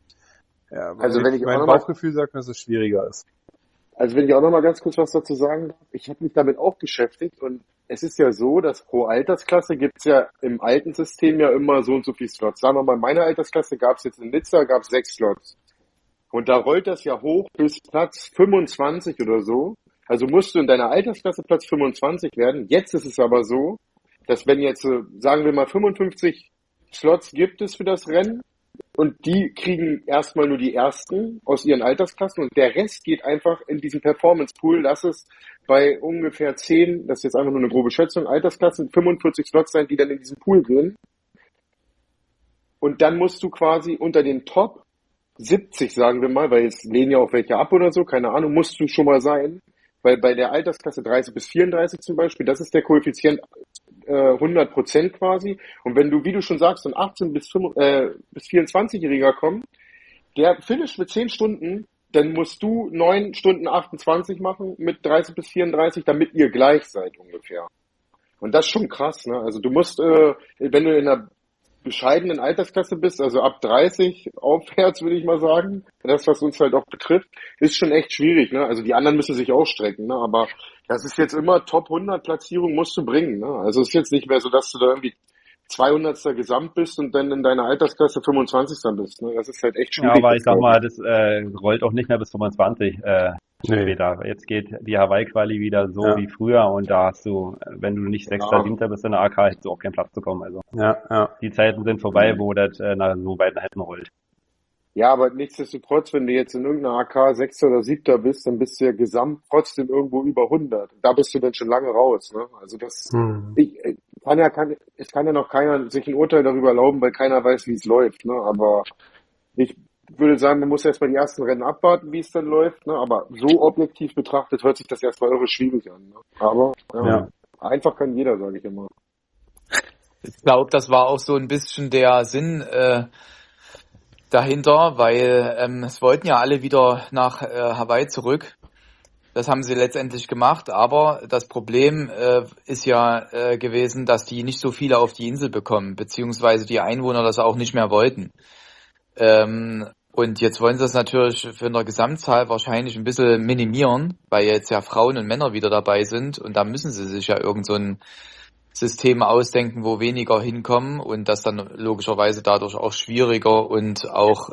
mein Bauchgefühl sagt mir, dass es schwieriger ist. Also wenn ich auch noch mal ganz kurz was dazu sagen darf, ich habe mich damit auch beschäftigt und es ist ja so, dass pro Altersklasse gibt's ja im alten System ja immer so und so viele Slots. Sagen wir mal, in meiner Altersklasse gab's jetzt in Nizza 6 Slots. Und da rollt das ja hoch bis Platz 25 oder so. Also musst du in deiner Altersklasse Platz 25 werden. Jetzt ist es aber so, dass wenn jetzt, sagen wir mal, 55 Slots gibt es für das Rennen und die kriegen erstmal nur die ersten aus ihren Altersklassen und der Rest geht einfach in diesen Performance Pool. Lass es bei ungefähr 10, das ist jetzt einfach nur eine grobe Schätzung, Altersklassen, 45 Slots sein, die dann in diesen Pool gehen. Und dann musst du quasi unter den Top 70, sagen wir mal, weil jetzt lehnen ja auch welche ab oder so, keine Ahnung, musst du schon mal sein, weil bei der Altersklasse 30 bis 34 zum Beispiel, das ist der Koeffizient 100% quasi. Und wenn du, wie du schon sagst, ein 18 bis 24-Jähriger kommt, der finisht mit 10 Stunden, dann musst du 9 Stunden 28 machen mit 30 bis 34, damit ihr gleich seid ungefähr. Und das ist schon krass, ne? Also du musst, wenn du in einer bescheidenen Altersklasse bist, also ab 30 aufwärts, würde ich mal sagen, das, was uns halt auch betrifft, ist schon echt schwierig, ne? Also die anderen müssen sich auch strecken, ne? Aber das ist jetzt immer Top 100 Platzierung musst du bringen, ne? Also es ist jetzt nicht mehr so, dass du da irgendwie 200. Gesamt bist und dann in deiner Altersklasse 25. bist, ne? Das ist halt echt schwierig. Ja, aber ich sag mal, das rollt auch nicht mehr bis 25 später. Jetzt geht die Hawaii-Quali wieder so wie früher und da hast du, wenn du nicht 6., 7. bist in der AK, hättest du auch keinen Platz bekommen. Also die Zeiten sind vorbei, wo das so weit nach hinten rollt. Ja, aber nichtsdestotrotz, wenn du jetzt in irgendeiner AK 6. oder 7. bist, dann bist du ja gesamt trotzdem irgendwo über 100. Da bist du dann schon lange raus, ne? Also das, es kann ja noch keiner sich ein Urteil darüber erlauben, weil keiner weiß, wie es läuft, ne? Aber ich würde sagen, man muss erstmal die ersten Rennen abwarten, wie es dann läuft, ne? Aber so objektiv betrachtet hört sich das erstmal irre schwierig an, ne? Aber einfach kann jeder, sage ich immer. Ich glaube, das war auch so ein bisschen der Sinn dahinter, weil es wollten ja alle wieder nach Hawaii zurück Das haben sie letztendlich gemacht, aber das Problem ist ja gewesen, dass die nicht so viele auf die Insel bekommen, beziehungsweise die Einwohner das auch nicht mehr wollten. Und jetzt wollen sie das natürlich für eine Gesamtzahl wahrscheinlich ein bisschen minimieren, weil jetzt ja Frauen und Männer wieder dabei sind und da müssen sie sich ja irgend so ein System ausdenken, wo weniger hinkommen und das dann logischerweise dadurch auch schwieriger und auch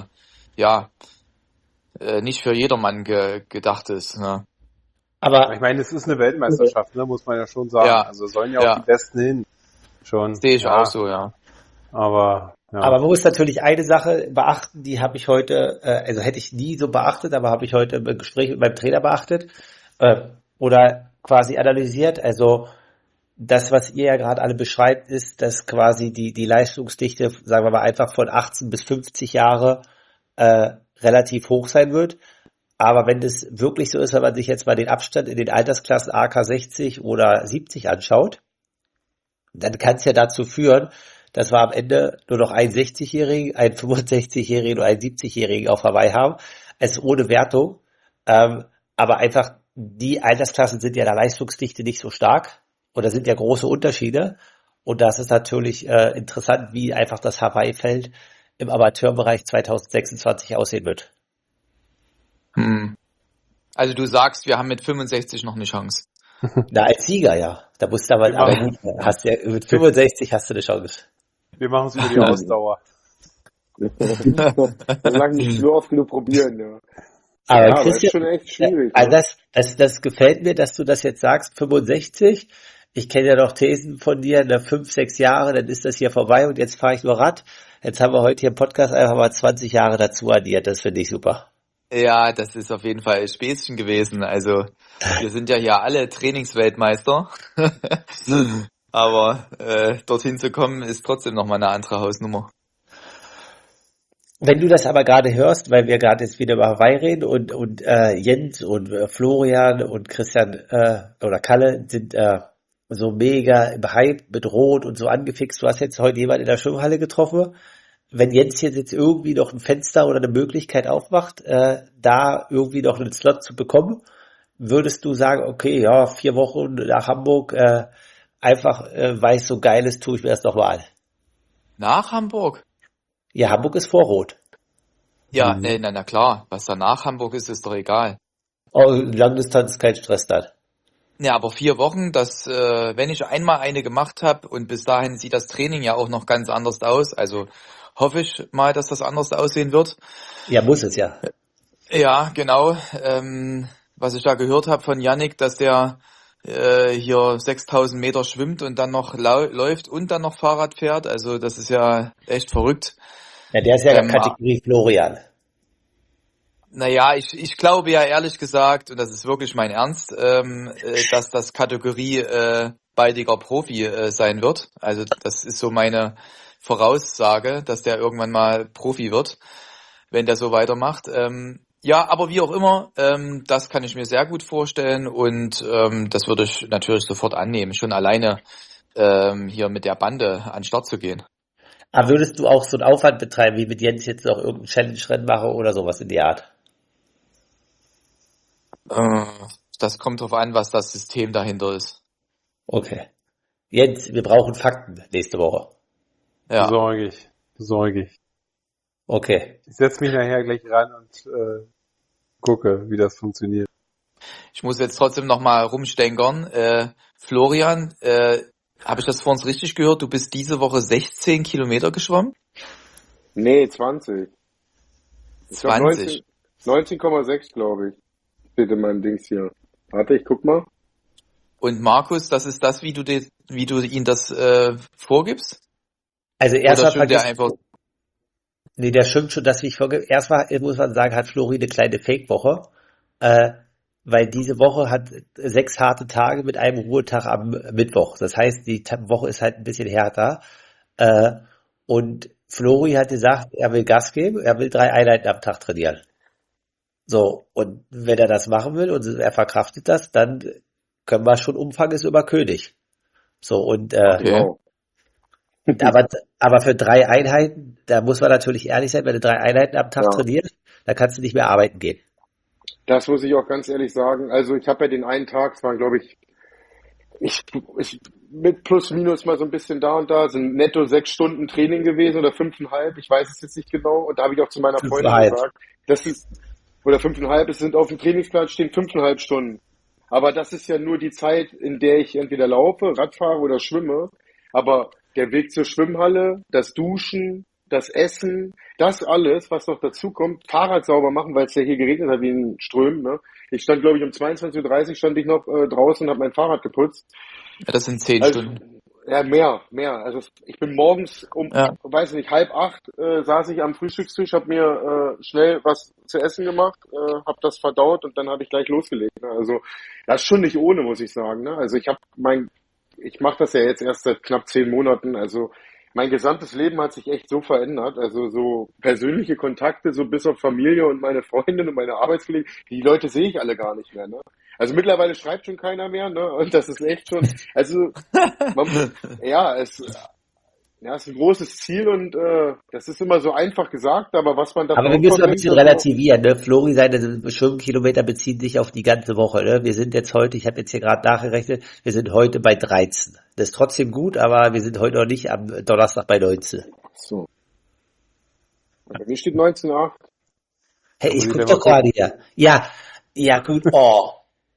nicht für jedermann gedacht ist. Ne? Aber ich Aber meine, es ist eine Weltmeisterschaft, ne, muss man ja schon sagen. Ja, Also sollen ja auch die ja, Besten hin. Schon. sehe ich auch Ja, so, ja. aber ja. man muss natürlich eine Sache beachten, die habe ich heute, also hätte ich nie so beachtet, aber habe ich heute im Gespräch mit meinem Trainer beachtet oder quasi analysiert. Also das, was ihr ja gerade alle beschreibt, ist, dass quasi die Leistungsdichte, sagen wir mal einfach von 18 bis 50 Jahre relativ hoch sein wird. Aber wenn das wirklich so ist, wenn man sich jetzt mal den Abstand in den Altersklassen AK 60 oder 70 anschaut, dann kann es ja dazu führen, dass wir am Ende nur noch einen 60-Jährigen, einen 65-Jährigen und einen 70-Jährigen auf Hawaii haben. Also ohne Wertung. Aber einfach die Altersklassen sind ja in der Leistungsdichte nicht so stark. Und da sind ja große Unterschiede. Und das ist natürlich interessant, wie einfach das Hawaii-Feld im Amateurbereich 2026 aussehen wird. Hm. Also du sagst, wir haben mit 65 noch eine Chance. Na, als Sieger, ja. Da musst du aber, Wir aber machen, gut, mit 65 hast du eine Chance. wir machen es über die Ausdauer. Solange nicht so oft genug probieren, ja. Aber Ja, aber ist Christian, schon echt schwierig, also ne? das gefällt mir, dass du das jetzt sagst, 65. Ich kenne ja noch Thesen von dir, 5, 6 Jahre, dann ist das hier vorbei und jetzt fahre ich nur Rad. Jetzt haben wir heute hier im Podcast einfach mal 20 Jahre dazu addiert, das finde ich super. Ja, das ist auf jeden Fall ein Späßchen gewesen. Also wir sind ja hier alle Trainingsweltmeister. Aber dorthin zu kommen, ist trotzdem nochmal eine andere Hausnummer. Wenn du das aber gerade hörst, weil wir gerade jetzt wieder über Hawaii reden und Jens und Florian und Christian oder Kalle sind so mega im Hype mit Rot und so angefixt. Du hast jetzt heute jemanden in der Schwimmhalle getroffen. Wenn Jens jetzt irgendwie noch ein Fenster oder eine Möglichkeit aufmacht, da irgendwie noch einen Slot zu bekommen, würdest du sagen, okay, ja, 4 Wochen nach Hamburg, einfach, weil es so geil ist, tue ich mir das nochmal an. Nach Hamburg? Ja, Hamburg ist vor Rot. Ja, na klar. Was da nach Hamburg ist, ist doch egal. Oh, Langdistanz, kein Stress dann. Ja, aber 4 Wochen, das, wenn ich einmal eine gemacht habe und bis dahin sieht das Training ja auch noch ganz anders aus, also hoffe ich mal, dass das anders aussehen wird. Ja, muss es ja. Ja, genau. Was ich da gehört habe von Yannick, dass der hier 6000 Meter schwimmt und dann noch läuft und dann noch Fahrrad fährt, also das ist ja echt verrückt. Ja, der ist ja Ähm, Kategorie Florian. Naja, ich glaube ja ehrlich gesagt, und das ist wirklich mein Ernst, dass das Kategorie baldiger Profi sein wird. Also das ist so meine Voraussage, dass der irgendwann mal Profi wird, wenn der so weitermacht. Ja, aber wie auch immer, das kann ich mir sehr gut vorstellen und das würde ich natürlich sofort annehmen, schon alleine hier mit der Bande an den Start zu gehen. Aber würdest du auch so einen Aufwand betreiben, wie mit Jens jetzt noch irgendein Challenge-Rennen machen oder sowas in die Art? Das kommt drauf an, was das System dahinter ist. Okay. Jens, wir brauchen Fakten nächste Woche. Ja. Besorge ich. Okay. Ich setze mich nachher gleich ran und gucke, wie das funktioniert. Ich muss jetzt trotzdem nochmal rumstenkern. Florian, habe ich das vor uns richtig gehört? Du bist diese Woche 16 Kilometer geschwommen? Nee, 20. Ich hab 20. 19,6, glaube ich. Steht in meinem Dings hier. Warte, ich guck mal. Und Markus, das ist das, wie du ihn das vorgibst? Also Oder erstmal stimmt der vergisst, einfach? nee, der stimmt schon, dass ich vorgebe. Erstmal muss man sagen, hat Flori eine kleine Fake-Woche, weil diese Woche hat 6 harte Tage mit einem Ruhetag am Mittwoch. Das heißt, die Woche ist halt ein bisschen härter. Und Flori hat gesagt, er will Gas geben, er will 3 Einheiten am Tag trainieren. So, und wenn er das machen will und er verkraftet das, dann können wir schon Umfang ist über König. So, und Okay. Genau. aber für 3 Einheiten, da muss man natürlich ehrlich sein, wenn du 3 Einheiten am Tag Ja. trainierst, dann kannst du nicht mehr arbeiten gehen. Das muss ich auch ganz ehrlich sagen. Also ich habe ja den einen Tag, es waren glaube ich mit plus minus mal so ein bisschen da und da, sind netto 6 Stunden Training gewesen oder 5,5, ich weiß es jetzt nicht genau. Und da habe ich auch zu meiner Freundin 5,5. gesagt, das ist, oder 5,5, es sind auf dem Trainingsplatz stehen 5,5 Stunden. Aber das ist ja nur die Zeit, in der ich entweder laufe, Radfahre oder schwimme. Aber der Weg zur Schwimmhalle, das Duschen, das Essen, das alles, was noch dazu kommt, Fahrrad sauber machen, weil es ja hier geregnet hat wie in Strömen, ne? Ich stand, glaube ich, um 22:30 Uhr stand ich noch draußen und habe mein Fahrrad geputzt. Ja, das sind 10 Also, Stunden. ja, mehr. Also ich bin morgens um, Ja. weiß nicht, 7:30 saß ich am Frühstückstisch, habe mir schnell was zu essen gemacht, habe das verdaut und dann habe ich gleich losgelegt. Ne? Also das ist schon nicht ohne, muss ich sagen. Ne? Also ich mache das ja jetzt erst seit knapp 10 Monaten. Also mein gesamtes Leben hat sich echt so verändert. Also so persönliche Kontakte, so bis auf Familie und meine Freundin und meine Arbeitskollegen, die Leute sehe ich alle gar nicht mehr. Ne? Also mittlerweile schreibt schon keiner mehr, ne? Und das ist echt schon, also ja, es ist ein großes Ziel und das ist immer so einfach gesagt, aber was man Aber dafür wir müssen Opfer mal ein bringt, bisschen das ist auch, relativieren, ne? Flori, seine Schwimmkilometer beziehen sich auf die ganze Woche, ne? Wir sind jetzt heute, ich habe jetzt hier gerade nachgerechnet, wir sind heute bei 13. Das ist trotzdem gut, aber wir sind heute noch nicht am Donnerstag bei 19. so. Bei mir steht 19,8. Hey, Da muss ich ich guck gleich mal doch gerade gucken. hier. Ja, gut. Oh.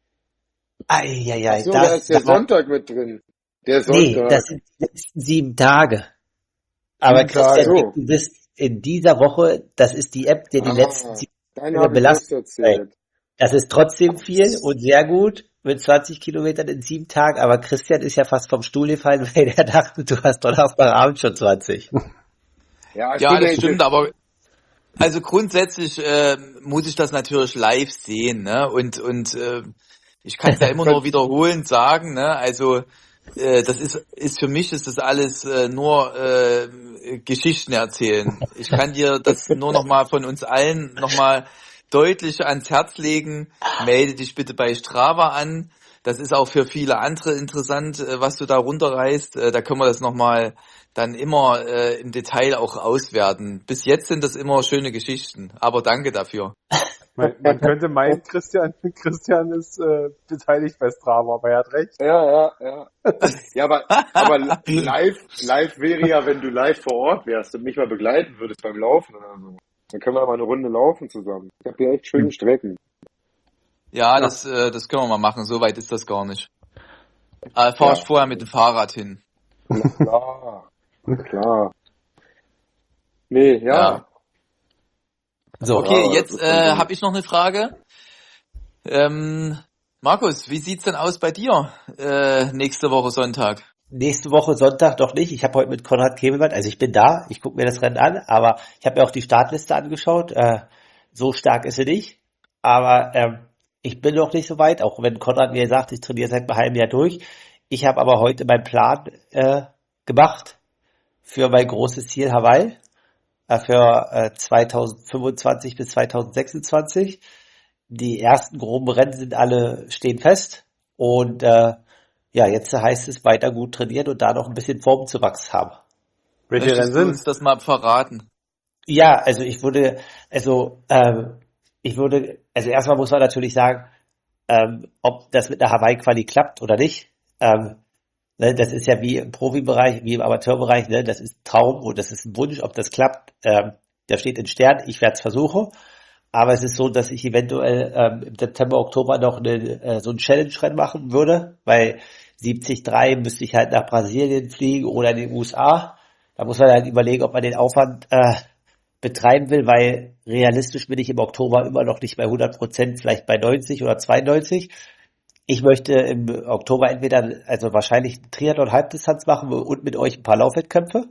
Ach Eieiei, so, da ist der Sonntag mit drin. Der nee, das Sonntag. sind die letzten 7 Tage. Aber 7 Ach Christian, Tage. so. du bist in dieser Woche, das ist die App, die letzten Ah, 7 deine Tage habe ich erst belastet. erzählt. Das ist trotzdem viel und sehr gut mit 20 Kilometern in 7 Tagen, aber Christian ist ja fast vom Stuhl gefallen, weil er dachte, du hast Donnerstagabend schon 20. Ja, Ja, stimmt, das stimmt, aber also grundsätzlich muss ich das natürlich live sehen, ne? Und ich kann es ja immer nur wiederholend sagen, ne? Also das ist für mich ist das alles nur Geschichten erzählen. Ich kann dir das nur noch mal von uns allen noch mal deutlich ans Herz legen. Melde dich bitte bei Strava an. Das ist auch für viele andere interessant, was du da runterreißt. Da können wir das noch mal dann immer im Detail auch auswerten. Bis jetzt sind das immer schöne Geschichten, aber danke dafür. Man könnte meinen, Christian ist beteiligt bei Strava, aber er hat recht. Ja. Ja, aber live wäre ja, wenn du live vor Ort wärst und mich mal begleiten würdest beim Laufen oder so. Dann können wir mal eine Runde laufen zusammen. Ich habe hier echt schöne Strecken. Ja, das können wir mal machen. So weit ist das gar nicht. Fahr ich Ja. vorher mit dem Fahrrad hin. Na klar. Nee, ja. Ja. So, Okay, Ja, jetzt das ist schon so. habe ich noch eine Frage. Markus, wie sieht's denn aus bei dir nächste Woche Sonntag? nächste Woche Sonntag noch nicht. Ich habe heute mit Konrad Kemelmann, also ich bin da, ich gucke mir das Rennen an, aber ich habe mir auch die Startliste angeschaut. So stark ist sie nicht, aber ich bin noch nicht so weit, auch wenn Konrad mir sagt, ich trainiere seit einem halben Jahr durch. Ich habe aber heute meinen Plan gemacht für mein großes Ziel Hawaii, für 2025 bis 2026. Die ersten groben Rennen stehen fest und ja, jetzt heißt es weiter gut trainieren und da noch ein bisschen Formzuwachs haben. Welche Rennen Möchtest du uns sind's? das mal verraten? Ja, also erstmal muss man natürlich sagen, ob das mit der Hawaii-Quali klappt oder nicht. Ne, das ist ja wie im Profibereich, wie im Amateurbereich, ne, das ist ein Traum und das ist ein Wunsch, ob das klappt. Da steht in Stern, ich werde es versuchen. Aber es ist so, dass ich eventuell im September, Oktober noch so ein Challenge-Rennen machen würde, weil 73 müsste ich halt nach Brasilien fliegen oder in den USA. Da muss man halt überlegen, ob man den Aufwand betreiben will, weil realistisch bin ich im Oktober immer noch nicht bei 100%, vielleicht bei 90 oder 92. Ich möchte im Oktober also wahrscheinlich einen Triathlon-Halbdistanz machen und mit euch ein paar Laufwettkämpfe.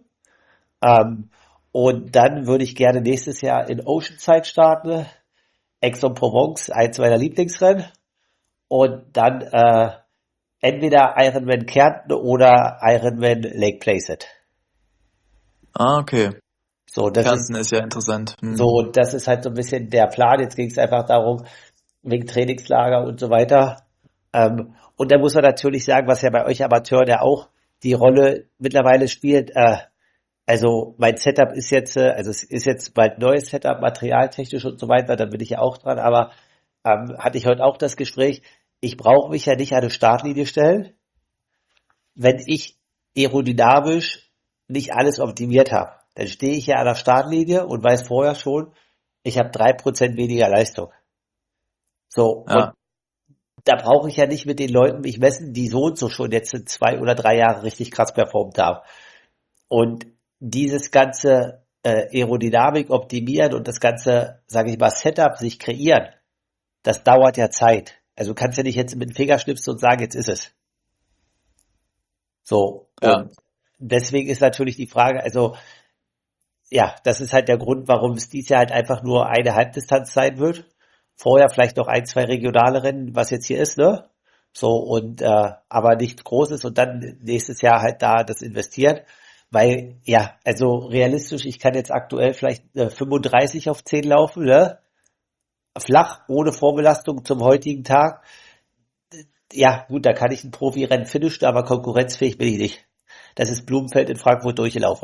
Und dann würde ich gerne nächstes Jahr in Oceanside starten, Aix-en-Provence, eins meiner Lieblingsrennen. Und dann entweder Ironman Kärnten oder Ironman Lake Placid. Ah, okay. So, das Kärnten ist ja interessant. das ist halt so ein bisschen der Plan. Jetzt ging es einfach darum, wegen Trainingslager und so weiter. Und da muss man natürlich sagen, was ja bei euch Amateuren ja auch die Rolle mittlerweile spielt. Also mein Setup ist jetzt, also es ist jetzt bald neues Setup, materialtechnisch und so weiter, da bin ich ja auch dran, aber hatte ich heute auch das Gespräch, ich brauche mich ja nicht an eine Startlinie stellen, wenn ich aerodynamisch nicht alles optimiert habe. Dann stehe ich ja an der Startlinie und weiß vorher schon, ich habe 3% weniger Leistung. So, und Ja, da brauche ich ja nicht mit den Leuten mich messen, die so und so schon jetzt in 2 oder 3 Jahre richtig krass performt haben. Und dieses ganze Aerodynamik optimieren und das ganze, sage ich mal, Setup sich kreieren, das dauert ja Zeit. Also du kannst ja nicht jetzt mit dem Finger schnipsen und sagen, jetzt ist es. So, ja, und deswegen ist natürlich die Frage, also ja, das ist halt der Grund, warum es dieses Jahr halt einfach nur eine Halbdistanz sein wird. Vorher vielleicht noch 1, 2 regionale Rennen, was jetzt hier ist, ne? So, und aber nichts Großes und dann nächstes Jahr halt da das investieren. Weil, ja, also realistisch, ich kann jetzt aktuell vielleicht 35 auf 10 laufen, ne? Flach, ohne Vorbelastung zum heutigen Tag. Ja, gut, da kann ich ein Profirennen finishen, aber konkurrenzfähig bin ich nicht. Das ist Blumenfeld in Frankfurt durchgelaufen.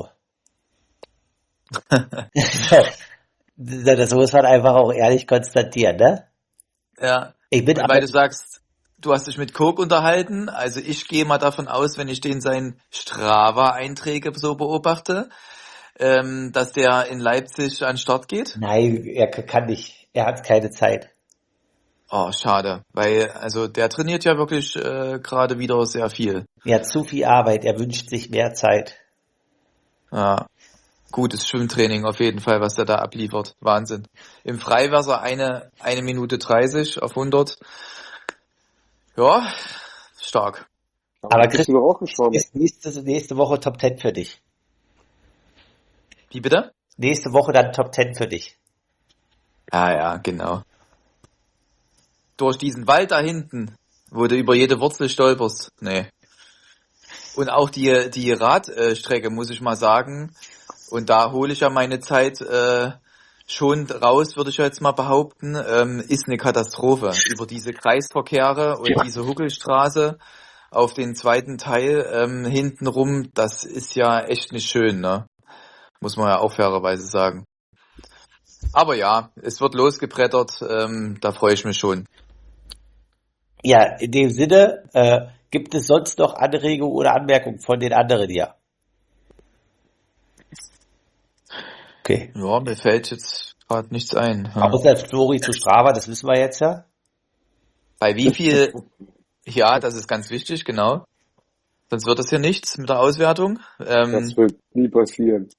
Das muss man einfach auch ehrlich konstatieren, ne? ja. Ich bin Und weil aber, du sagst, du hast dich mit Coke unterhalten, also ich gehe mal davon aus, wenn ich den seinen Strava-Einträge so beobachte, dass der in Leipzig an den Start geht. nein, er kann nicht. Er hat keine Zeit. Oh, schade, weil also der trainiert ja wirklich gerade wieder sehr viel. Er hat zu viel Arbeit. Er wünscht sich mehr Zeit. Ja, gutes Schwimmtraining auf jeden Fall, was der da abliefert. Wahnsinn. Im Freiwasser eine Minute 30 auf 100. Ja, stark. Aber bist Chris, du doch auch geschwommen. ist nächste Woche Top 10 für dich. Wie bitte? Nächste Woche dann Top 10 für dich. Ja, genau. Durch diesen Wald da hinten, wo du über jede Wurzel stolperst. Nee. Und auch die Radstrecke, muss ich mal sagen. Und da hole ich ja meine Zeit schon raus, würde ich jetzt mal behaupten, ist eine Katastrophe. Über diese Kreisverkehre und diese Huckelstraße auf den zweiten Teil hintenrum, das ist ja echt nicht schön, ne? Muss man ja auch fairerweise sagen. Aber ja, es wird losgebrettert, da freue ich mich schon. Ja, in dem Sinne, gibt es sonst noch Anregungen oder Anmerkungen von den anderen hier? Okay. Ja, mir fällt jetzt gerade nichts ein. Ja. Außer Flori zu Strava, das wissen wir jetzt ja. Bei wie viel, ja, das ist ganz wichtig, genau. Sonst wird das hier nichts mit der Auswertung. Das wird nie passieren.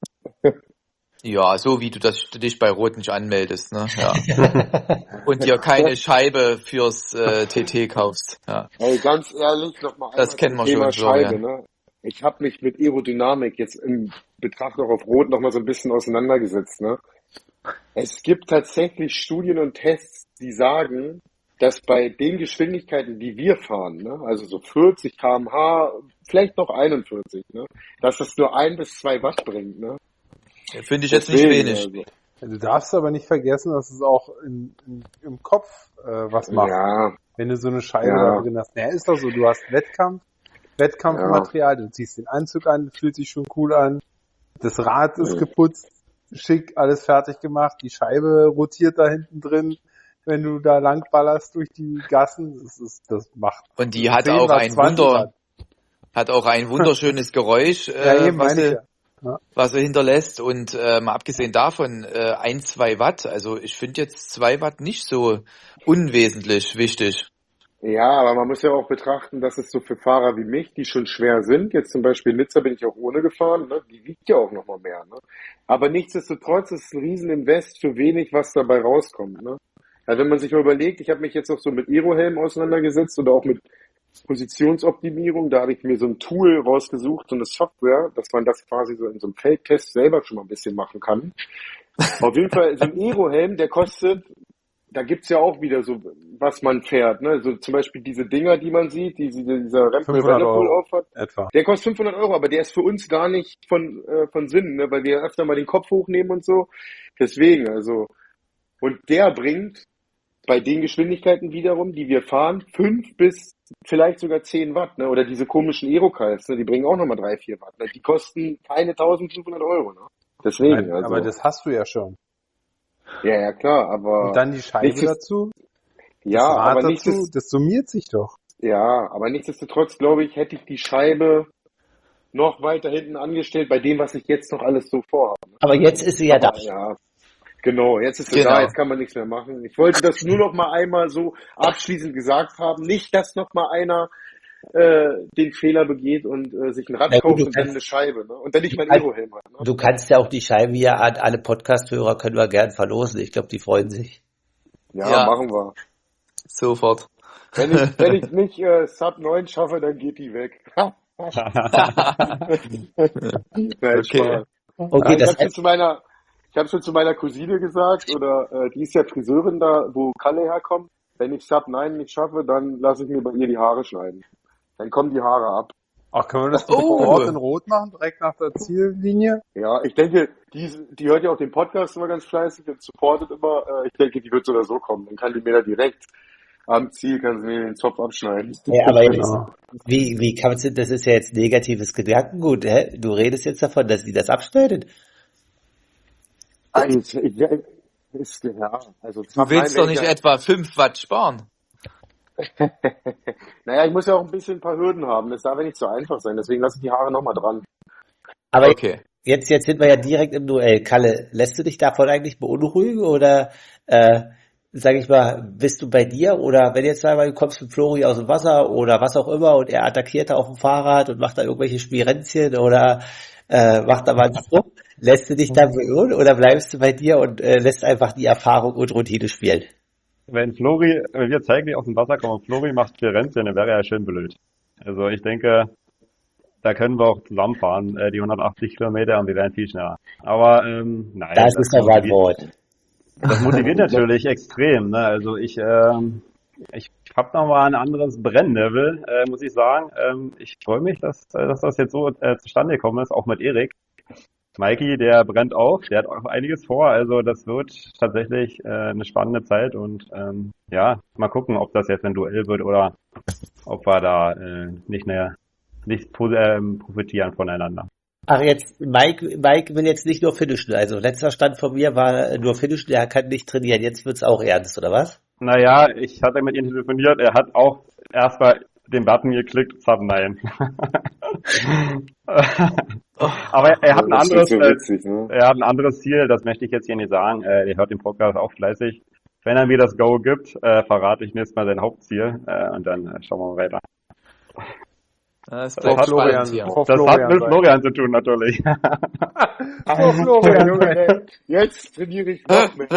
Ja, so wie du dich bei Rot nicht anmeldest, ne? Ja. Und dir keine Scheibe fürs TT kaufst. Ja. Ey, ganz ehrlich, nochmal Das kennen wir Thema schon, Scheibe, Florian. ne? Ich habe mich mit Aerodynamik jetzt im Betracht auch auf Rot nochmal so ein bisschen auseinandergesetzt, ne? Es gibt tatsächlich Studien und Tests, die sagen, dass bei den Geschwindigkeiten, die wir fahren, ne, also so 40 km/h, vielleicht noch 41, ne, dass das nur 1 bis 2 Watt bringt, ne? Finde ich jetzt nicht Deswegen, wenig. also, Du darfst aber nicht vergessen, dass es auch im Kopf was macht. ja, Wenn du so eine Scheibe ja, da drin hast. Naja, ist doch so, du hast ja, Wettkampfmaterial, du ziehst den Anzug an, fühlt sich schon cool an, das Rad ist ja. geputzt, schick, alles fertig gemacht, die Scheibe rotiert da hinten drin, wenn du da lang ballerst durch die Gassen, das macht Und die hat 10 auch Watt, ein 20 Watt. wunderschönes Geräusch, Ja, eben was meine ich sie, ja. Ja. was sie hinterlässt. Und mal abgesehen davon, 1, 2 Watt. Also ich finde jetzt 2 Watt nicht so unwesentlich wichtig. Ja, aber man muss ja auch betrachten, dass es so für Fahrer wie mich, die schon schwer sind, jetzt zum Beispiel in Nizza bin ich auch ohne gefahren, ne? Die wiegt ja auch noch mal mehr, ne? Aber nichtsdestotrotz ist es ein Rieseninvest für wenig, was dabei rauskommt, ne? Also wenn man sich mal überlegt, ich habe mich jetzt auch so mit Aerohelm auseinandergesetzt oder auch mit Positionsoptimierung, da habe ich mir so ein Tool rausgesucht, so eine Software, dass man das quasi so in so einem Feldtest selber schon mal ein bisschen machen kann. Auf jeden Fall, so ein Aerohelm, der kostet, da gibt's ja auch wieder so, was man fährt, ne? So zum Beispiel diese Dinger, die man sieht, dieser Rempel 500 Vanderpool Euro aufhat. etwa. Der kostet 500 Euro, aber der ist für uns gar nicht von Sinn, ne? Weil wir öfter mal den Kopf hochnehmen und so. Deswegen, also, und der bringt bei den Geschwindigkeiten wiederum, die wir fahren, 5 bis vielleicht sogar 10 Watt, ne? Oder diese komischen Aerocals, ne? Die bringen auch nochmal 3, 4 Watt, ne? Die kosten keine 1500 Euro, ne? Deswegen, Nein, aber also, das hast du ja schon. ja, klar, Und aber dann die Scheibe nichtsdest- dazu. Ja, Das Rad aber dazu, das summiert sich doch. nichtsdestotrotz, glaube ich, hätte ich die Scheibe noch weiter hinten angestellt bei dem, was ich jetzt noch alles so vorhabe. Aber jetzt ist sie ja da. Aber ja, genau, jetzt ist sie da, Genau. jetzt kann man nichts mehr machen. Ich wollte das nur noch mal einmal so abschließend gesagt haben. Nicht, dass noch mal einer den Fehler begeht und sich ein Rad Na gut, kauft du und dann kannst, eine Scheibe, ne? Und dann nicht mein du, Aerohelm hat, ne? du kannst ja auch die Scheibe hier an alle Podcast-Hörer können wir gern verlosen. Ich glaube, die freuen sich. Ja, Ja, machen wir. sofort. Wenn ich nicht Sub 9 schaffe, dann geht die weg. Nein, Okay. Spaß. Okay, Nein, das heißt, ich habe schon zu meiner Cousine gesagt, oder die ist ja Friseurin da, wo Kalle herkommt. Wenn ich Sub 9 nicht schaffe, dann lasse ich mir bei ihr die Haare schneiden. Dann kommen die Haare ab. Ach, können wir das nicht vor Ort in Oh, Rot machen, direkt nach der Ziellinie? Ja, ich denke, die hört ja auch den Podcast immer ganz fleißig und supportet immer. Ich denke, die wird so oder so kommen. Dann kann die mir da direkt am Ziel, kann sie mir den Zopf abschneiden. ja, aber jetzt, Genau. wie kannst du, das ist ja jetzt negatives Gedankengut, hä? Du redest jetzt davon, dass sie das abschneidet. Also, ja, also du Sub 9 willst wäre doch ich nicht ja. etwa 5 Watt sparen. Naja, ich muss ja auch ein bisschen ein paar Hürden haben. Das darf ja nicht so einfach sein. Deswegen lasse ich die Haare nochmal dran. Aber Okay. jetzt sind wir ja direkt im Duell. Kalle, lässt du dich davon eigentlich beunruhigen oder, sag ich mal, bist du bei dir oder wenn jetzt einmal du kommst mit Flori aus dem Wasser oder was auch immer und er attackiert da auf dem Fahrrad und macht da irgendwelche Spirenzchen oder macht da mal einen Sprung, lässt du dich da beirren oder bleibst du bei dir und lässt einfach die Erfahrung und Routine spielen? Wenn wir zeitgleich aus dem Wasser kommen und Flori macht Firenze, dann wäre er ja schön blöd. Also ich denke, da können wir auch zusammenfahren, die 180 Kilometer und wir werden viel schneller. Aber nein, Das ist doch mal ein Wort. das motiviert natürlich extrem. Ne? Also ich habe nochmal ein anderes Brennlevel, muss ich sagen. Ich freue mich, dass das jetzt so zustande gekommen ist, auch mit Erik. Mikey, der brennt auch, der hat auch einiges vor, also das wird tatsächlich eine spannende Zeit und ja, mal gucken, ob das jetzt ein Duell wird oder ob wir da nicht profitieren voneinander. Ach, jetzt, Mike will jetzt nicht nur finishen. Also, letzter Stand von mir war nur finishen, er kann nicht trainieren. Jetzt wird's auch ernst, oder was? Naja, ich hatte mit ihm telefoniert, er hat auch erstmal den Button geklickt, Sub 9. Aber er hat ein Das ist anderes, so witzig, ne? er hat ein anderes Ziel, das möchte ich jetzt hier nicht sagen. Er hört den Podcast auch fleißig. Wenn er mir das Go gibt, verrate ich nächstes Mal sein Hauptziel und dann schauen wir mal weiter. Es Vor bleibt spannend Florian, hier. vor Das hat Florian mit sein. Florian zu tun, natürlich. Vor Florian. Junge, ey, jetzt trainiere ich noch mehr.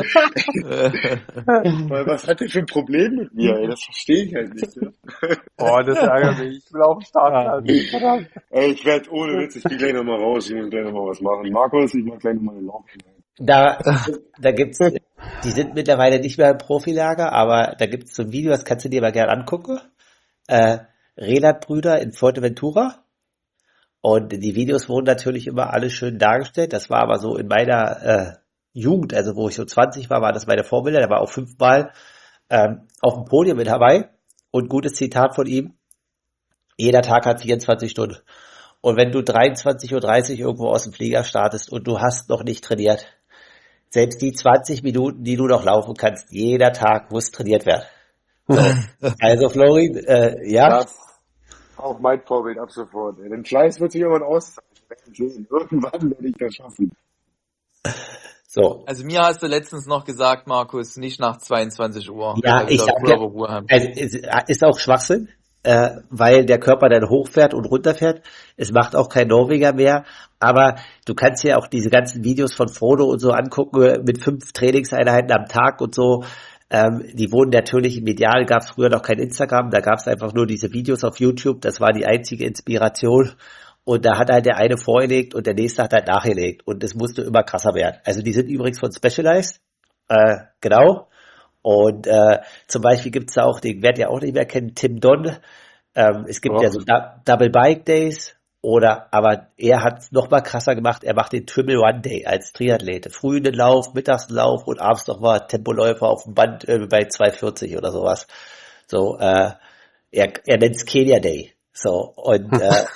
Weil was hat der für ein Problem mit mir, ey? Das verstehe ich halt nicht. Ja? Oh, das ärgert mich. Ich will auch starten. Verdammt. Ey, ich werde ohne Witz, ich gehe gleich nochmal raus, ich muss gleich nochmal was machen. Markus, ich mach gleich nochmal eine Lauf. Da gibt's, die sind mittlerweile nicht mehr im Profilager, aber da gibt's so ein Video, das kannst du dir mal gerne angucken. Renat-Brüder in Fuerteventura. Und die Videos wurden natürlich immer alle schön dargestellt. Das war aber so in meiner Jugend, also wo ich so 20 war das meine Vorbilder. Der war auch 5-mal auf dem Podium mit Hawaii. Und gutes Zitat von ihm: Jeder Tag hat 24 Stunden. Und wenn du 23:30 Uhr irgendwo aus dem Flieger startest und du hast noch nicht trainiert, selbst die 20 Minuten, die du noch laufen kannst, jeder Tag muss trainiert werden. So. Also Florin, ja, Das auch mein Vorbild ab sofort. Ey. Den Fleiß wird sich irgendwann auszahlen. Wir werden sehen. Irgendwann werde ich das schaffen. so. Also mir hast du letztens noch gesagt, Markus, nicht nach 22 Uhr. Ja, weil wir ich da sag frühere ja, Ruhe haben. also, es ist auch Schwachsinn, weil der Körper dann hochfährt und runterfährt. Es macht auch kein Norweger mehr. Aber du kannst ja auch diese ganzen Videos von Frodo und so angucken mit 5 Trainingseinheiten am Tag und so. Die wurden natürlich im Ideal, gab es früher noch kein Instagram, da gab es einfach nur diese Videos auf YouTube, das war die einzige Inspiration und da hat halt der eine vorgelegt und der nächste hat halt nachgelegt und es musste immer krasser werden. Also die sind übrigens von Specialized, genau, und zum Beispiel gibt's da auch, den werdet ihr auch nicht mehr kennen, Tim Don, es gibt ja so Double Bike Days, aber er hat es noch mal krasser gemacht. Er macht den Triple One Day als Triathlete. Früh einen Lauf, mittags einen Lauf und abends noch mal Tempoläufer auf dem Band bei 2,40 oder sowas. So, er nennt es Kenya Day. So, und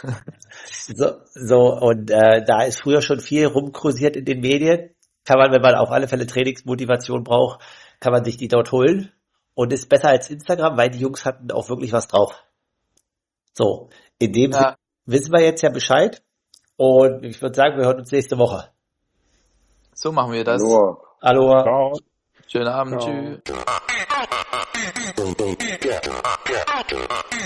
da ist früher schon viel rumkursiert in den Medien. Kann man, wenn man auf alle Fälle Trainingsmotivation braucht, kann man sich die dort holen. und ist besser als Instagram, weil die Jungs hatten auch wirklich was drauf. So, in dem Sinne Ja, wissen wir jetzt ja Bescheid und ich würde sagen, wir hören uns nächste Woche. so machen wir das. Aloha. Aloha. Ciao. Schönen Abend, Ciao. tschüss.